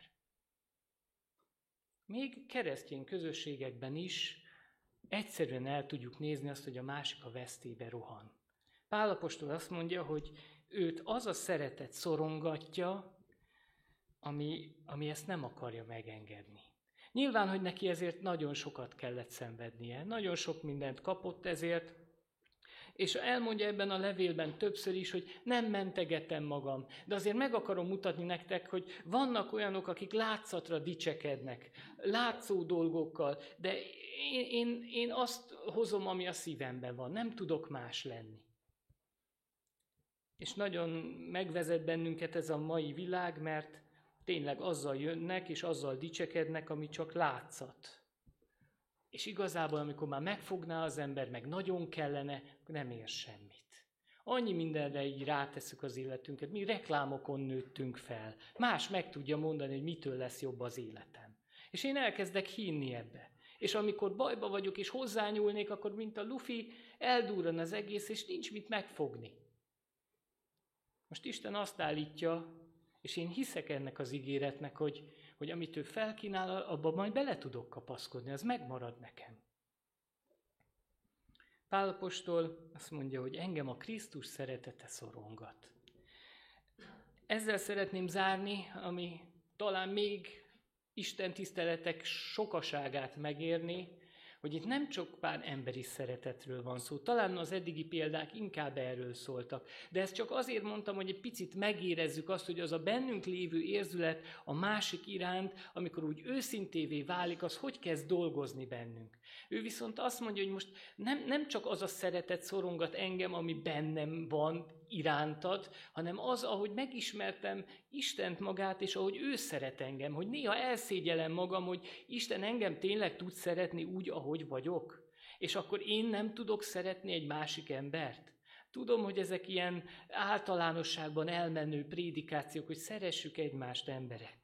Még keresztény közösségekben is egyszerűen el tudjuk nézni azt, hogy a másik a vesztébe rohan. Pál apostol azt mondja, hogy őt az a szeretet szorongatja, ami ezt nem akarja megengedni. Nyilván, hogy neki ezért nagyon sokat kellett szenvednie, nagyon sok mindent kapott ezért, és elmondja ebben a levélben többször is, hogy nem mentegetem magam, de azért meg akarom mutatni nektek, hogy vannak olyanok, akik látszatra dicsekednek, látszó dolgokkal, de én azt hozom, ami a szívemben van, nem tudok más lenni. És nagyon megvezet bennünket ez a mai világ, mert tényleg azzal jönnek, és azzal dicsekednek, ami csak látszat. És igazából, amikor már megfogná az ember, meg nagyon kellene, nem ér semmit. Annyi mindenre így rátesszük az életünket, mi reklámokon nőttünk fel. Más meg tudja mondani, hogy mitől lesz jobb az életem. És én elkezdek hinni ebbe. És amikor bajba vagyok, és hozzányúlnék, akkor mint a lufi, eldurran az egész, és nincs mit megfogni. Most Isten azt állítja, és én hiszek ennek az ígéretnek, hogy amit ő felkínál, abban majd bele tudok kapaszkodni, az megmarad nekem. Pál apostol azt mondja, hogy engem a Krisztus szeretete szorongat. Ezzel szeretném zárni, ami talán még Isten tiszteletek sokaságát megérni, hogy itt nem csak pár emberi szeretetről van szó, talán az eddigi példák inkább erről szóltak, de ezt csak azért mondtam, hogy egy picit megérezzük azt, hogy az a bennünk lévő érzület a másik iránt, amikor úgy őszintévé válik, az hogy kezd dolgozni bennünk. Ő viszont azt mondja, hogy most nem csak az a szeretet szorongat engem, ami bennem van irántad, hanem az, ahogy megismertem Istent magát, és ahogy ő szeret engem, hogy néha elszégyellem magam, hogy Isten engem tényleg tud szeretni úgy, ahogy vagyok, és akkor én nem tudok szeretni egy másik embert. Tudom, hogy ezek ilyen általánosságban elmenő prédikációk, hogy szeressük egymást, emberek.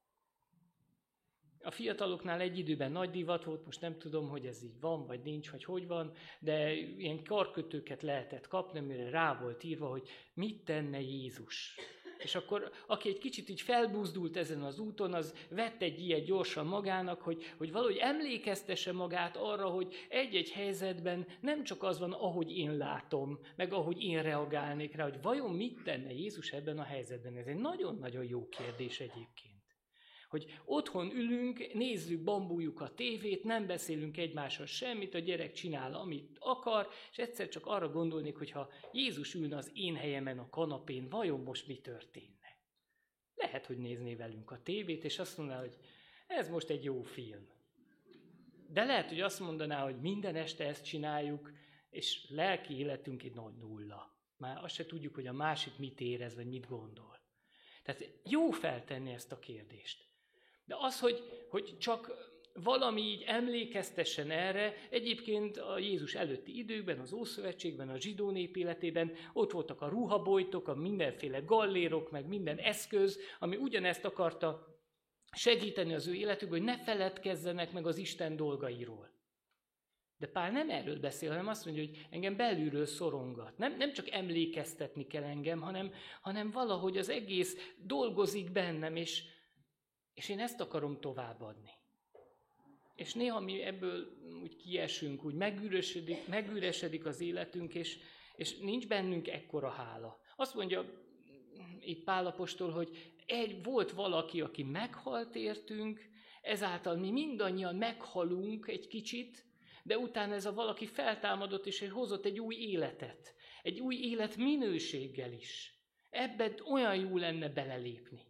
A fiataloknál egy időben nagy divat volt, most nem tudom, hogy ez így van, vagy nincs, vagy hogy van, de ilyen karkötőket lehetett kapni, amire rá volt írva, hogy mit tenne Jézus. És akkor, aki egy kicsit így felbuzdult ezen az úton, az vett egy ilyet gyorsan magának, hogy valahogy emlékeztesse magát arra, hogy egy-egy helyzetben nem csak az van, ahogy én látom, meg ahogy én reagálnék rá, hogy vajon mit tenne Jézus ebben a helyzetben. Ez egy nagyon-nagyon jó kérdés egyébként. Hogy otthon ülünk, nézzük, bambuljuk a tévét, nem beszélünk egymással semmit, a gyerek csinál, amit akar, és egyszer csak arra gondolnék, hogy ha Jézus ülne az én helyemen a kanapén, vajon most mi történne? Lehet, hogy nézné velünk a tévét, és azt mondaná, hogy ez most egy jó film. De lehet, hogy azt mondaná, hogy minden este ezt csináljuk, és lelki életünk egy nagy nulla. Már azt se tudjuk, hogy a másik mit érez, vagy mit gondol. Tehát jó feltenni ezt a kérdést. De az, hogy csak valami így emlékeztessen erre, egyébként a Jézus előtti időkben, az Ószövetségben, a zsidó nép életében ott voltak a ruhabojtok, a mindenféle gallérok, meg minden eszköz, ami ugyanezt akarta segíteni az ő életükben, hogy ne feledkezzenek meg az Isten dolgairól. De Pál nem erről beszél, hanem azt mondja, hogy engem belülről szorongat. Nem csak emlékeztetni kell engem, hanem valahogy az egész dolgozik bennem, és én ezt akarom továbbadni. És néha mi ebből úgy kiesünk, úgy megüresedik az életünk, és nincs bennünk ekkora hála. Azt mondja itt Pál apostol, hogy volt valaki, aki meghalt értünk, ezáltal mi mindannyian meghalunk egy kicsit, de utána ez a valaki feltámadott, és hozott egy új életet. Egy új élet minőséggel is. Ebben olyan jó lenne belelépni.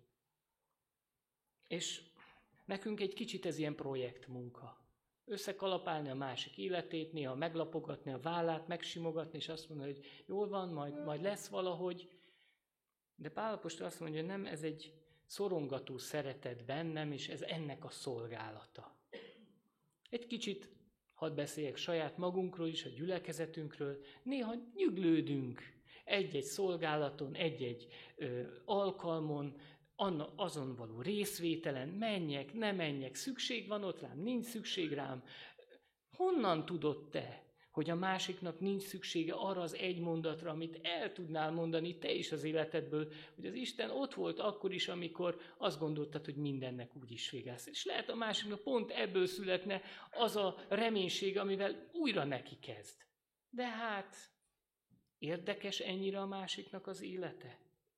És nekünk egy kicsit ez ilyen projektmunka. Összekalapálni a másik életét, néha meglapogatni a vállát, megsimogatni, és azt mondani, hogy jól van, majd lesz valahogy. De Pál apostol azt mondja, hogy nem, ez egy szorongató szeretet bennem, és ez ennek a szolgálata. Egy kicsit hadd beszéljek saját magunkról is, a gyülekezetünkről, néha nyüglődünk egy-egy szolgálaton, egy-egy alkalmon, azon való részvételen, menjek, ne menjek, szükség van ott rám, nincs szükség rám. Honnan tudod te, hogy a másiknak nincs szüksége arra az egy mondatra, amit el tudnál mondani te is az életedből, hogy az Isten ott volt akkor is, amikor azt gondoltad, hogy mindennek úgyis vége lesz. És lehet a másiknak pont ebből születne az a reménység, amivel újra neki kezd. De hát, érdekes ennyire a másiknak az élete?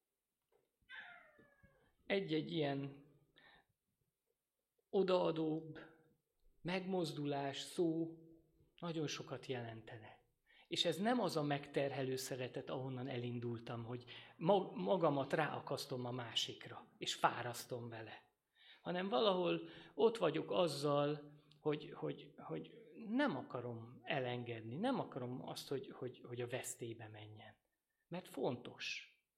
Egy-egy ilyen odaadóbb, megmozdulás, szó nagyon sokat jelentene. És ez nem az a megterhelő szeretet, ahonnan elindultam, hogy magamat ráakasztom a másikra, és fárasztom vele. Hanem valahol ott vagyok azzal, hogy nem akarom elengedni, nem akarom azt, hogy a vesztébe menjen. Mert fontos.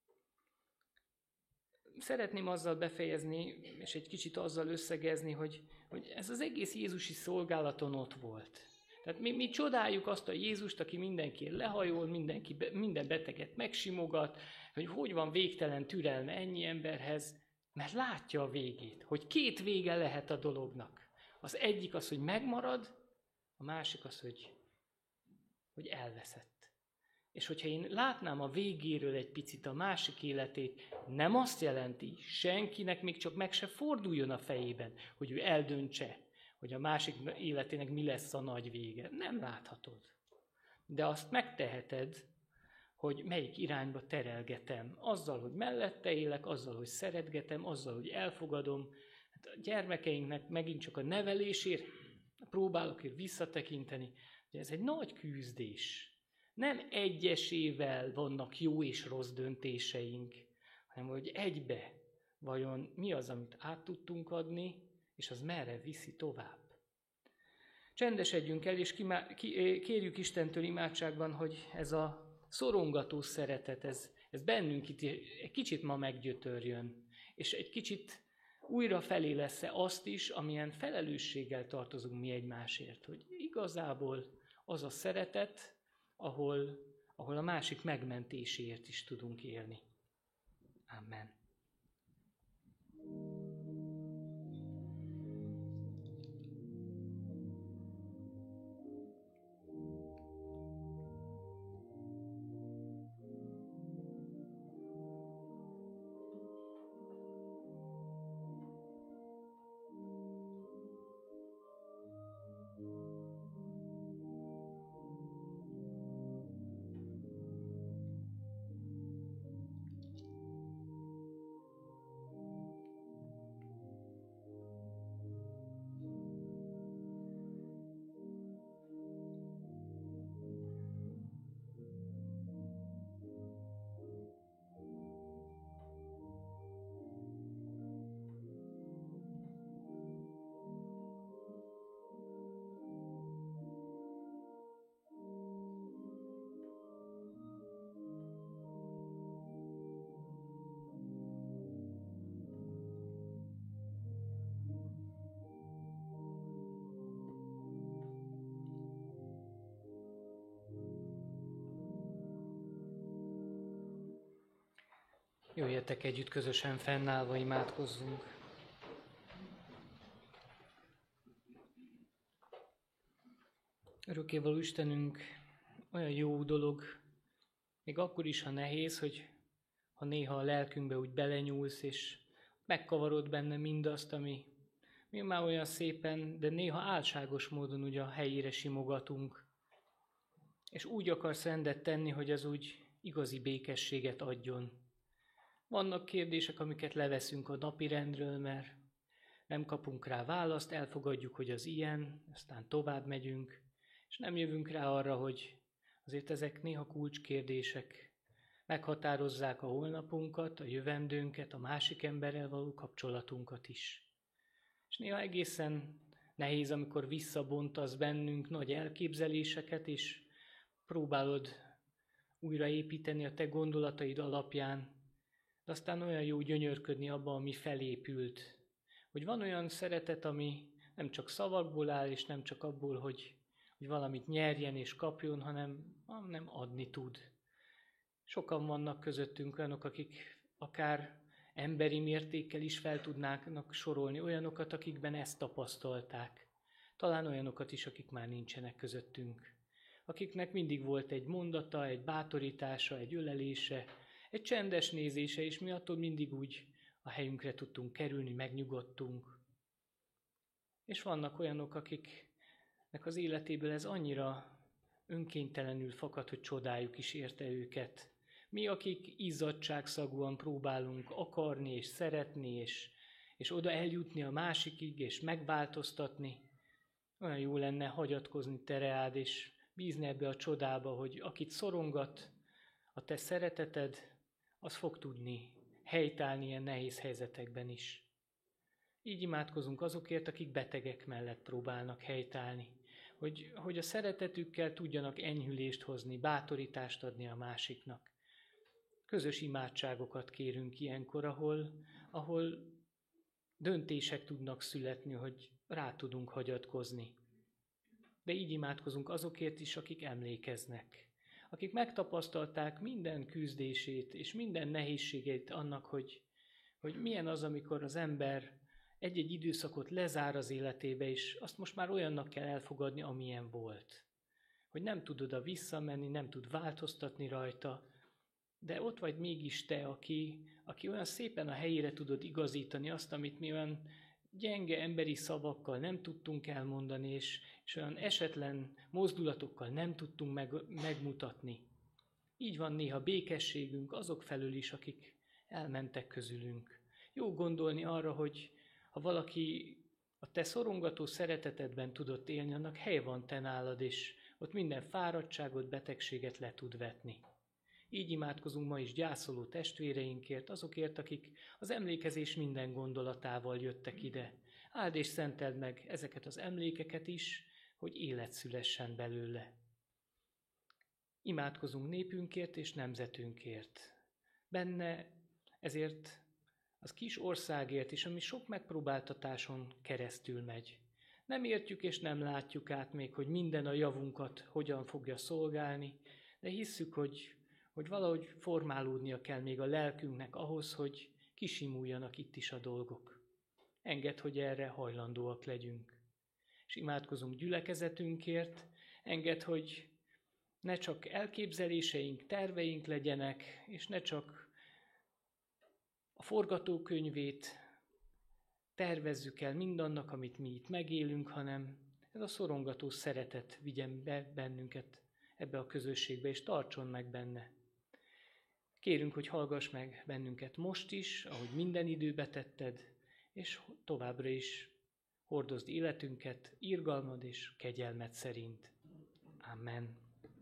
szeretném azzal befejezni, és egy kicsit azzal összegezni, hogy ez az egész jézusi szolgálaton ott volt. Tehát mi csodáljuk azt a Jézust, aki mindenki lehajol, minden beteget megsimogat, hogy van végtelen türelme ennyi emberhez, mert látja a végét, hogy két vége lehet a dolognak. Az egyik az, hogy megmarad, a másik az, hogy elveszett. És hogyha én látnám a végéről egy picit a másik életét, nem azt jelenti senkinek, még csak meg se forduljon a fejében, hogy ő eldöntse, hogy a másik életének mi lesz a nagy vége. Nem láthatod. De azt megteheted, hogy melyik irányba terelgetem. Azzal, hogy mellette élek, azzal, hogy szeretgetem, azzal, hogy elfogadom. Hát a gyermekeinknek megint csak a nevelésért próbálok visszatekinteni, hogy ez egy nagy küzdés. Nem egyesével vannak jó és rossz döntéseink, hanem hogy egybe vajon mi az, amit át tudtunk adni, és az merre viszi tovább. Csendesedjünk el, és kérjük Istentől imádságban, hogy ez a szorongató szeretet, ez bennünk itt egy kicsit ma meggyötörjön, és egy kicsit újra felé lesz-e azt is, amilyen felelősséggel tartozunk mi egymásért, hogy igazából az a szeretet, ahol a másik megmentéséért is tudunk élni. Amen. Jöjjetek együtt közösen fennállva, imádkozzunk. Örökkévaló Istenünk, olyan jó dolog, még akkor is, ha nehéz, hogy ha néha a lelkünkbe úgy belenyúlsz, és megkavarod benne mindazt, ami mi már olyan szépen, de néha álságos módon ugye a helyére simogatunk. És úgy akarsz rendet tenni, hogy az úgy igazi békességet adjon. Vannak kérdések, amiket leveszünk a napirendről, mert nem kapunk rá választ, elfogadjuk, hogy az ilyen, aztán tovább megyünk, és nem jövünk rá arra, hogy azért ezek néha kulcskérdések, meghatározzák a holnapunkat, a jövendőnket, a másik emberrel való kapcsolatunkat is. És néha egészen nehéz, amikor visszabontasz bennünk nagy elképzeléseket, és próbálod újraépíteni a te gondolataid alapján, de aztán olyan jó gyönyörködni abba, ami felépült. Hogy van olyan szeretet, ami nem csak szavakból áll, és nem csak abból, hogy valamit nyerjen és kapjon, hanem adni tud. Sokan vannak közöttünk olyanok, akik akár emberi mértékkel is fel tudnának sorolni, olyanokat, akikben ezt tapasztalták. Talán olyanokat is, akik már nincsenek közöttünk. Akiknek mindig volt egy mondata, egy bátorítása, egy ölelése, egy csendes nézése, és mi attól mindig úgy a helyünkre tudtunk kerülni, megnyugodtunk. És vannak olyanok, akiknek az életéből ez annyira önkéntelenül fakad, hogy csodáljuk is érte őket. Mi, akik izzadságszagúan próbálunk akarni és szeretni, és oda eljutni a másikig, és megváltoztatni, olyan jó lenne hagyatkozni te reád, és bízni ebbe a csodába, hogy akit szorongat a te szereteted, az fog tudni helytállni ilyen nehéz helyzetekben is. Így imádkozunk azokért, akik betegek mellett próbálnak helytállni, hogy a szeretetükkel tudjanak enyhülést hozni, bátorítást adni a másiknak. Közös imádságokat kérünk ilyenkor, ahol döntések tudnak születni, hogy rá tudunk hagyatkozni. De így imádkozunk azokért is, akik emlékeznek, akik megtapasztalták minden küzdését és minden nehézségét annak, hogy milyen az, amikor az ember egy-egy időszakot lezár az életébe, és azt most már olyannak kell elfogadni, amilyen volt. Hogy nem tud oda visszamenni, nem tud változtatni rajta, de ott vagy mégis te, aki olyan szépen a helyére tudod igazítani azt, amit mi olyan gyenge emberi szavakkal nem tudtunk elmondani, és olyan esetlen mozdulatokkal nem tudtunk megmutatni. Így van néha békességünk azok felől is, akik elmentek közülünk. Jó gondolni arra, hogy ha valaki a te szorongató szeretetedben tudott élni, annak hely van te nálad, és ott minden fáradtságot, betegséget le tud vetni. Így imádkozunk ma is gyászoló testvéreinkért, azokért, akik az emlékezés minden gondolatával jöttek ide. Áld és szenteld meg ezeket az emlékeket is, hogy élet szülessen belőle. Imádkozunk népünkért és nemzetünkért. Benne ezért az kis országért is, ami sok megpróbáltatáson keresztül megy. Nem értjük és nem látjuk át még, hogy minden a javunkat hogyan fogja szolgálni, de hisszük, hogy valahogy formálódnia kell még a lelkünknek ahhoz, hogy kisimuljanak itt is a dolgok. Engedd, hogy erre hajlandóak legyünk. És imádkozunk gyülekezetünkért, engedd, hogy ne csak elképzeléseink, terveink legyenek, és ne csak a forgatókönyvét tervezzük el mindannak, amit mi itt megélünk, hanem ez a szorongató szeretet vigyen be bennünket ebbe a közösségbe, és tartson meg benne. Kérünk, hogy hallgass meg bennünket most is, ahogy minden időbe tetted, és továbbra is hordozd életünket irgalmad és kegyelmed szerint. Amen.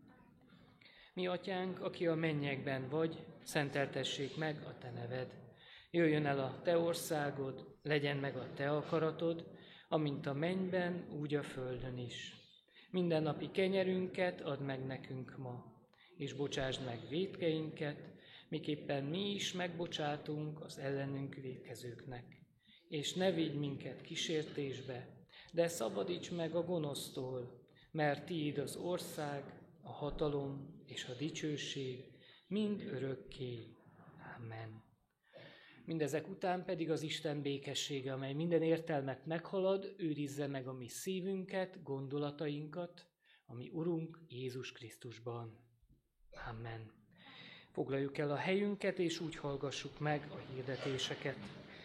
Mi atyánk, aki a mennyekben vagy, szenteltessék meg a te neved. Jöjjön el a te országod, legyen meg a te akaratod, amint a mennyben, úgy a földön is. Mindennapi kenyerünket add meg nekünk ma, és bocsásd meg vétkeinket, miképpen mi is megbocsátunk az ellenünk vétkezőknek. És ne vigy minket kísértésbe, de szabadíts meg a gonosztól, mert tiéd az ország, a hatalom és a dicsőség mind örökké. Amen. Mindezek után pedig az Isten békessége, amely minden értelmet meghalad, őrizze meg a mi szívünket, gondolatainkat, a mi Urunk Jézus Krisztusban. Amen. Foglaljuk el a helyünket, és úgy hallgassuk meg a hirdetéseket.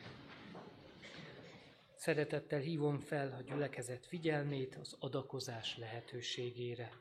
Szeretettel hívom fel a gyülekezet figyelmét az adakozás lehetőségére.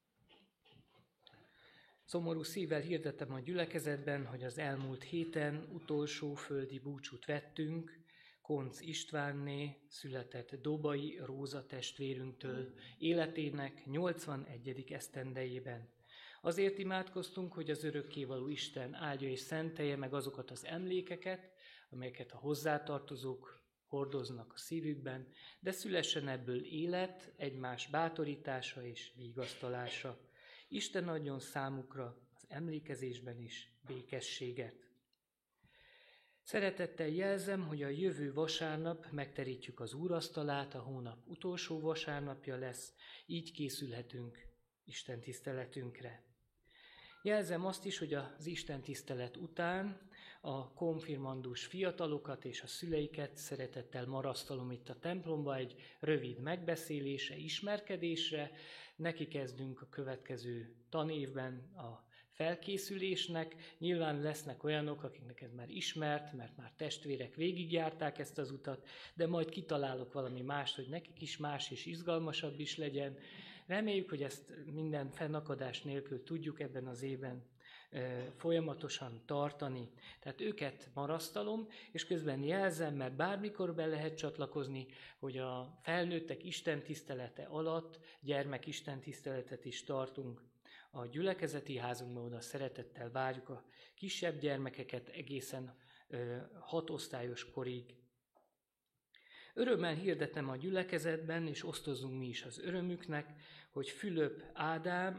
Szomorú szívvel hirdetem a gyülekezetben, hogy az elmúlt héten utolsó földi búcsút vettünk Koncz Istvánné született Dobai Róza testvérünktől életének 81. esztendejében. Azért imádkoztunk, hogy az örökkévaló Isten áldja és szentelje meg azokat az emlékeket, amelyeket a hozzátartozók hordoznak a szívükben, de szülessen ebből élet, egymás bátorítása és vigasztalása. Isten adjon számukra az emlékezésben is békességet. Szeretettel jelzem, hogy a jövő vasárnap megterítjük az úrasztalát, a hónap utolsó vasárnapja lesz, így készülhetünk Isten tiszteletünkre. Jelzem azt is, hogy az Isten tisztelet után a konfirmandus fiatalokat és a szüleiket szeretettel marasztalom itt a templomba egy rövid megbeszélésre, ismerkedésre. Neki kezdünk a következő tanévben a felkészülésnek. Nyilván lesznek olyanok, akiknek ez már ismert, mert már testvérek végigjárták ezt az utat, de majd kitalálok valami mást, hogy nekik is más és izgalmasabb is legyen. Reméljük, hogy ezt minden fennakadás nélkül tudjuk ebben az évben folyamatosan tartani. Tehát őket marasztalom, és közben jelzem, mert bármikor be lehet csatlakozni, hogy a felnőttek istentisztelete alatt gyermek istentiszteletet is tartunk. A gyülekezeti házunkban oda szeretettel várjuk a kisebb gyermekeket egészen 6 osztályos korig. Örömmel hirdetem a gyülekezetben, és osztozunk mi is az örömüknek, hogy Fülöp Ádám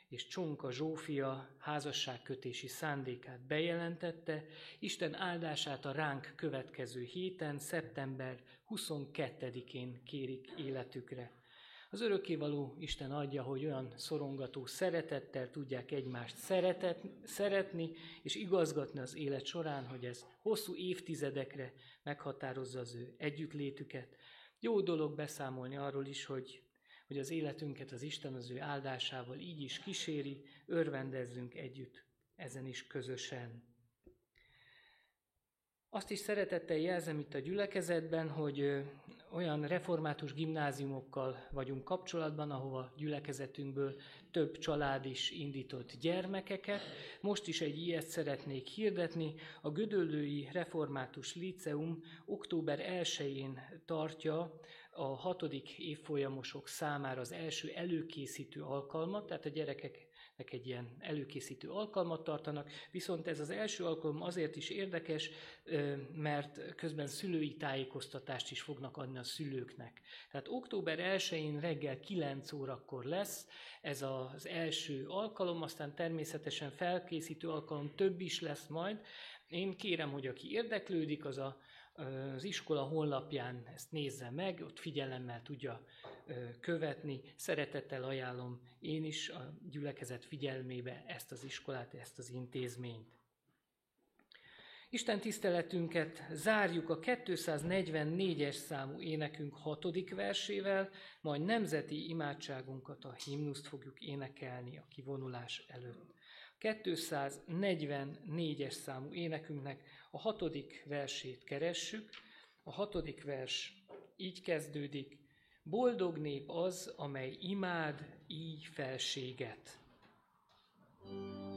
és Csonka Zsófia házasságkötési szándékát bejelentette, Isten áldását a ránk következő héten, szeptember 22-én kérik életükre. Az örökkévaló Isten adja, hogy olyan szorongató szeretettel tudják egymást szeretni, és igazgatni az élet során, hogy ez hosszú évtizedekre meghatározza az ő együttlétüket. Jó dolog beszámolni arról is, hogy az életünket az Isten az ő áldásával így is kíséri, örvendezzünk együtt ezen is közösen. Azt is szeretettel jelzem itt a gyülekezetben, hogy olyan református gimnáziumokkal vagyunk kapcsolatban, ahova gyülekezetünkből több család is indított gyermekeket. Most is egy ilyet szeretnék hirdetni. A Gödöllői Református Líceum október 1-én tartja a 6. évfolyamosok számára az első előkészítő alkalmat, tehát a gyerekeknek egy ilyen előkészítő alkalmat tartanak, viszont ez az első alkalom azért is érdekes, mert közben szülői tájékoztatást is fognak adni a szülőknek. Tehát október 1-én reggel 9 órakor lesz ez az első alkalom, aztán természetesen felkészítő alkalom több is lesz majd. Én kérem, hogy aki érdeklődik, az iskola honlapján ezt nézze meg, ott figyelemmel tudja követni. Szeretettel ajánlom én is a gyülekezet figyelmébe ezt az iskolát, ezt az intézményt. Isten tiszteletünket zárjuk a 244-es számú énekünk 6. versével, majd nemzeti imádságunkat, a himnuszt fogjuk énekelni a kivonulás előtt. 244-es számú énekünknek a 6. versét keressük. A 6. vers így kezdődik: boldog nép az, amely imád így felséget.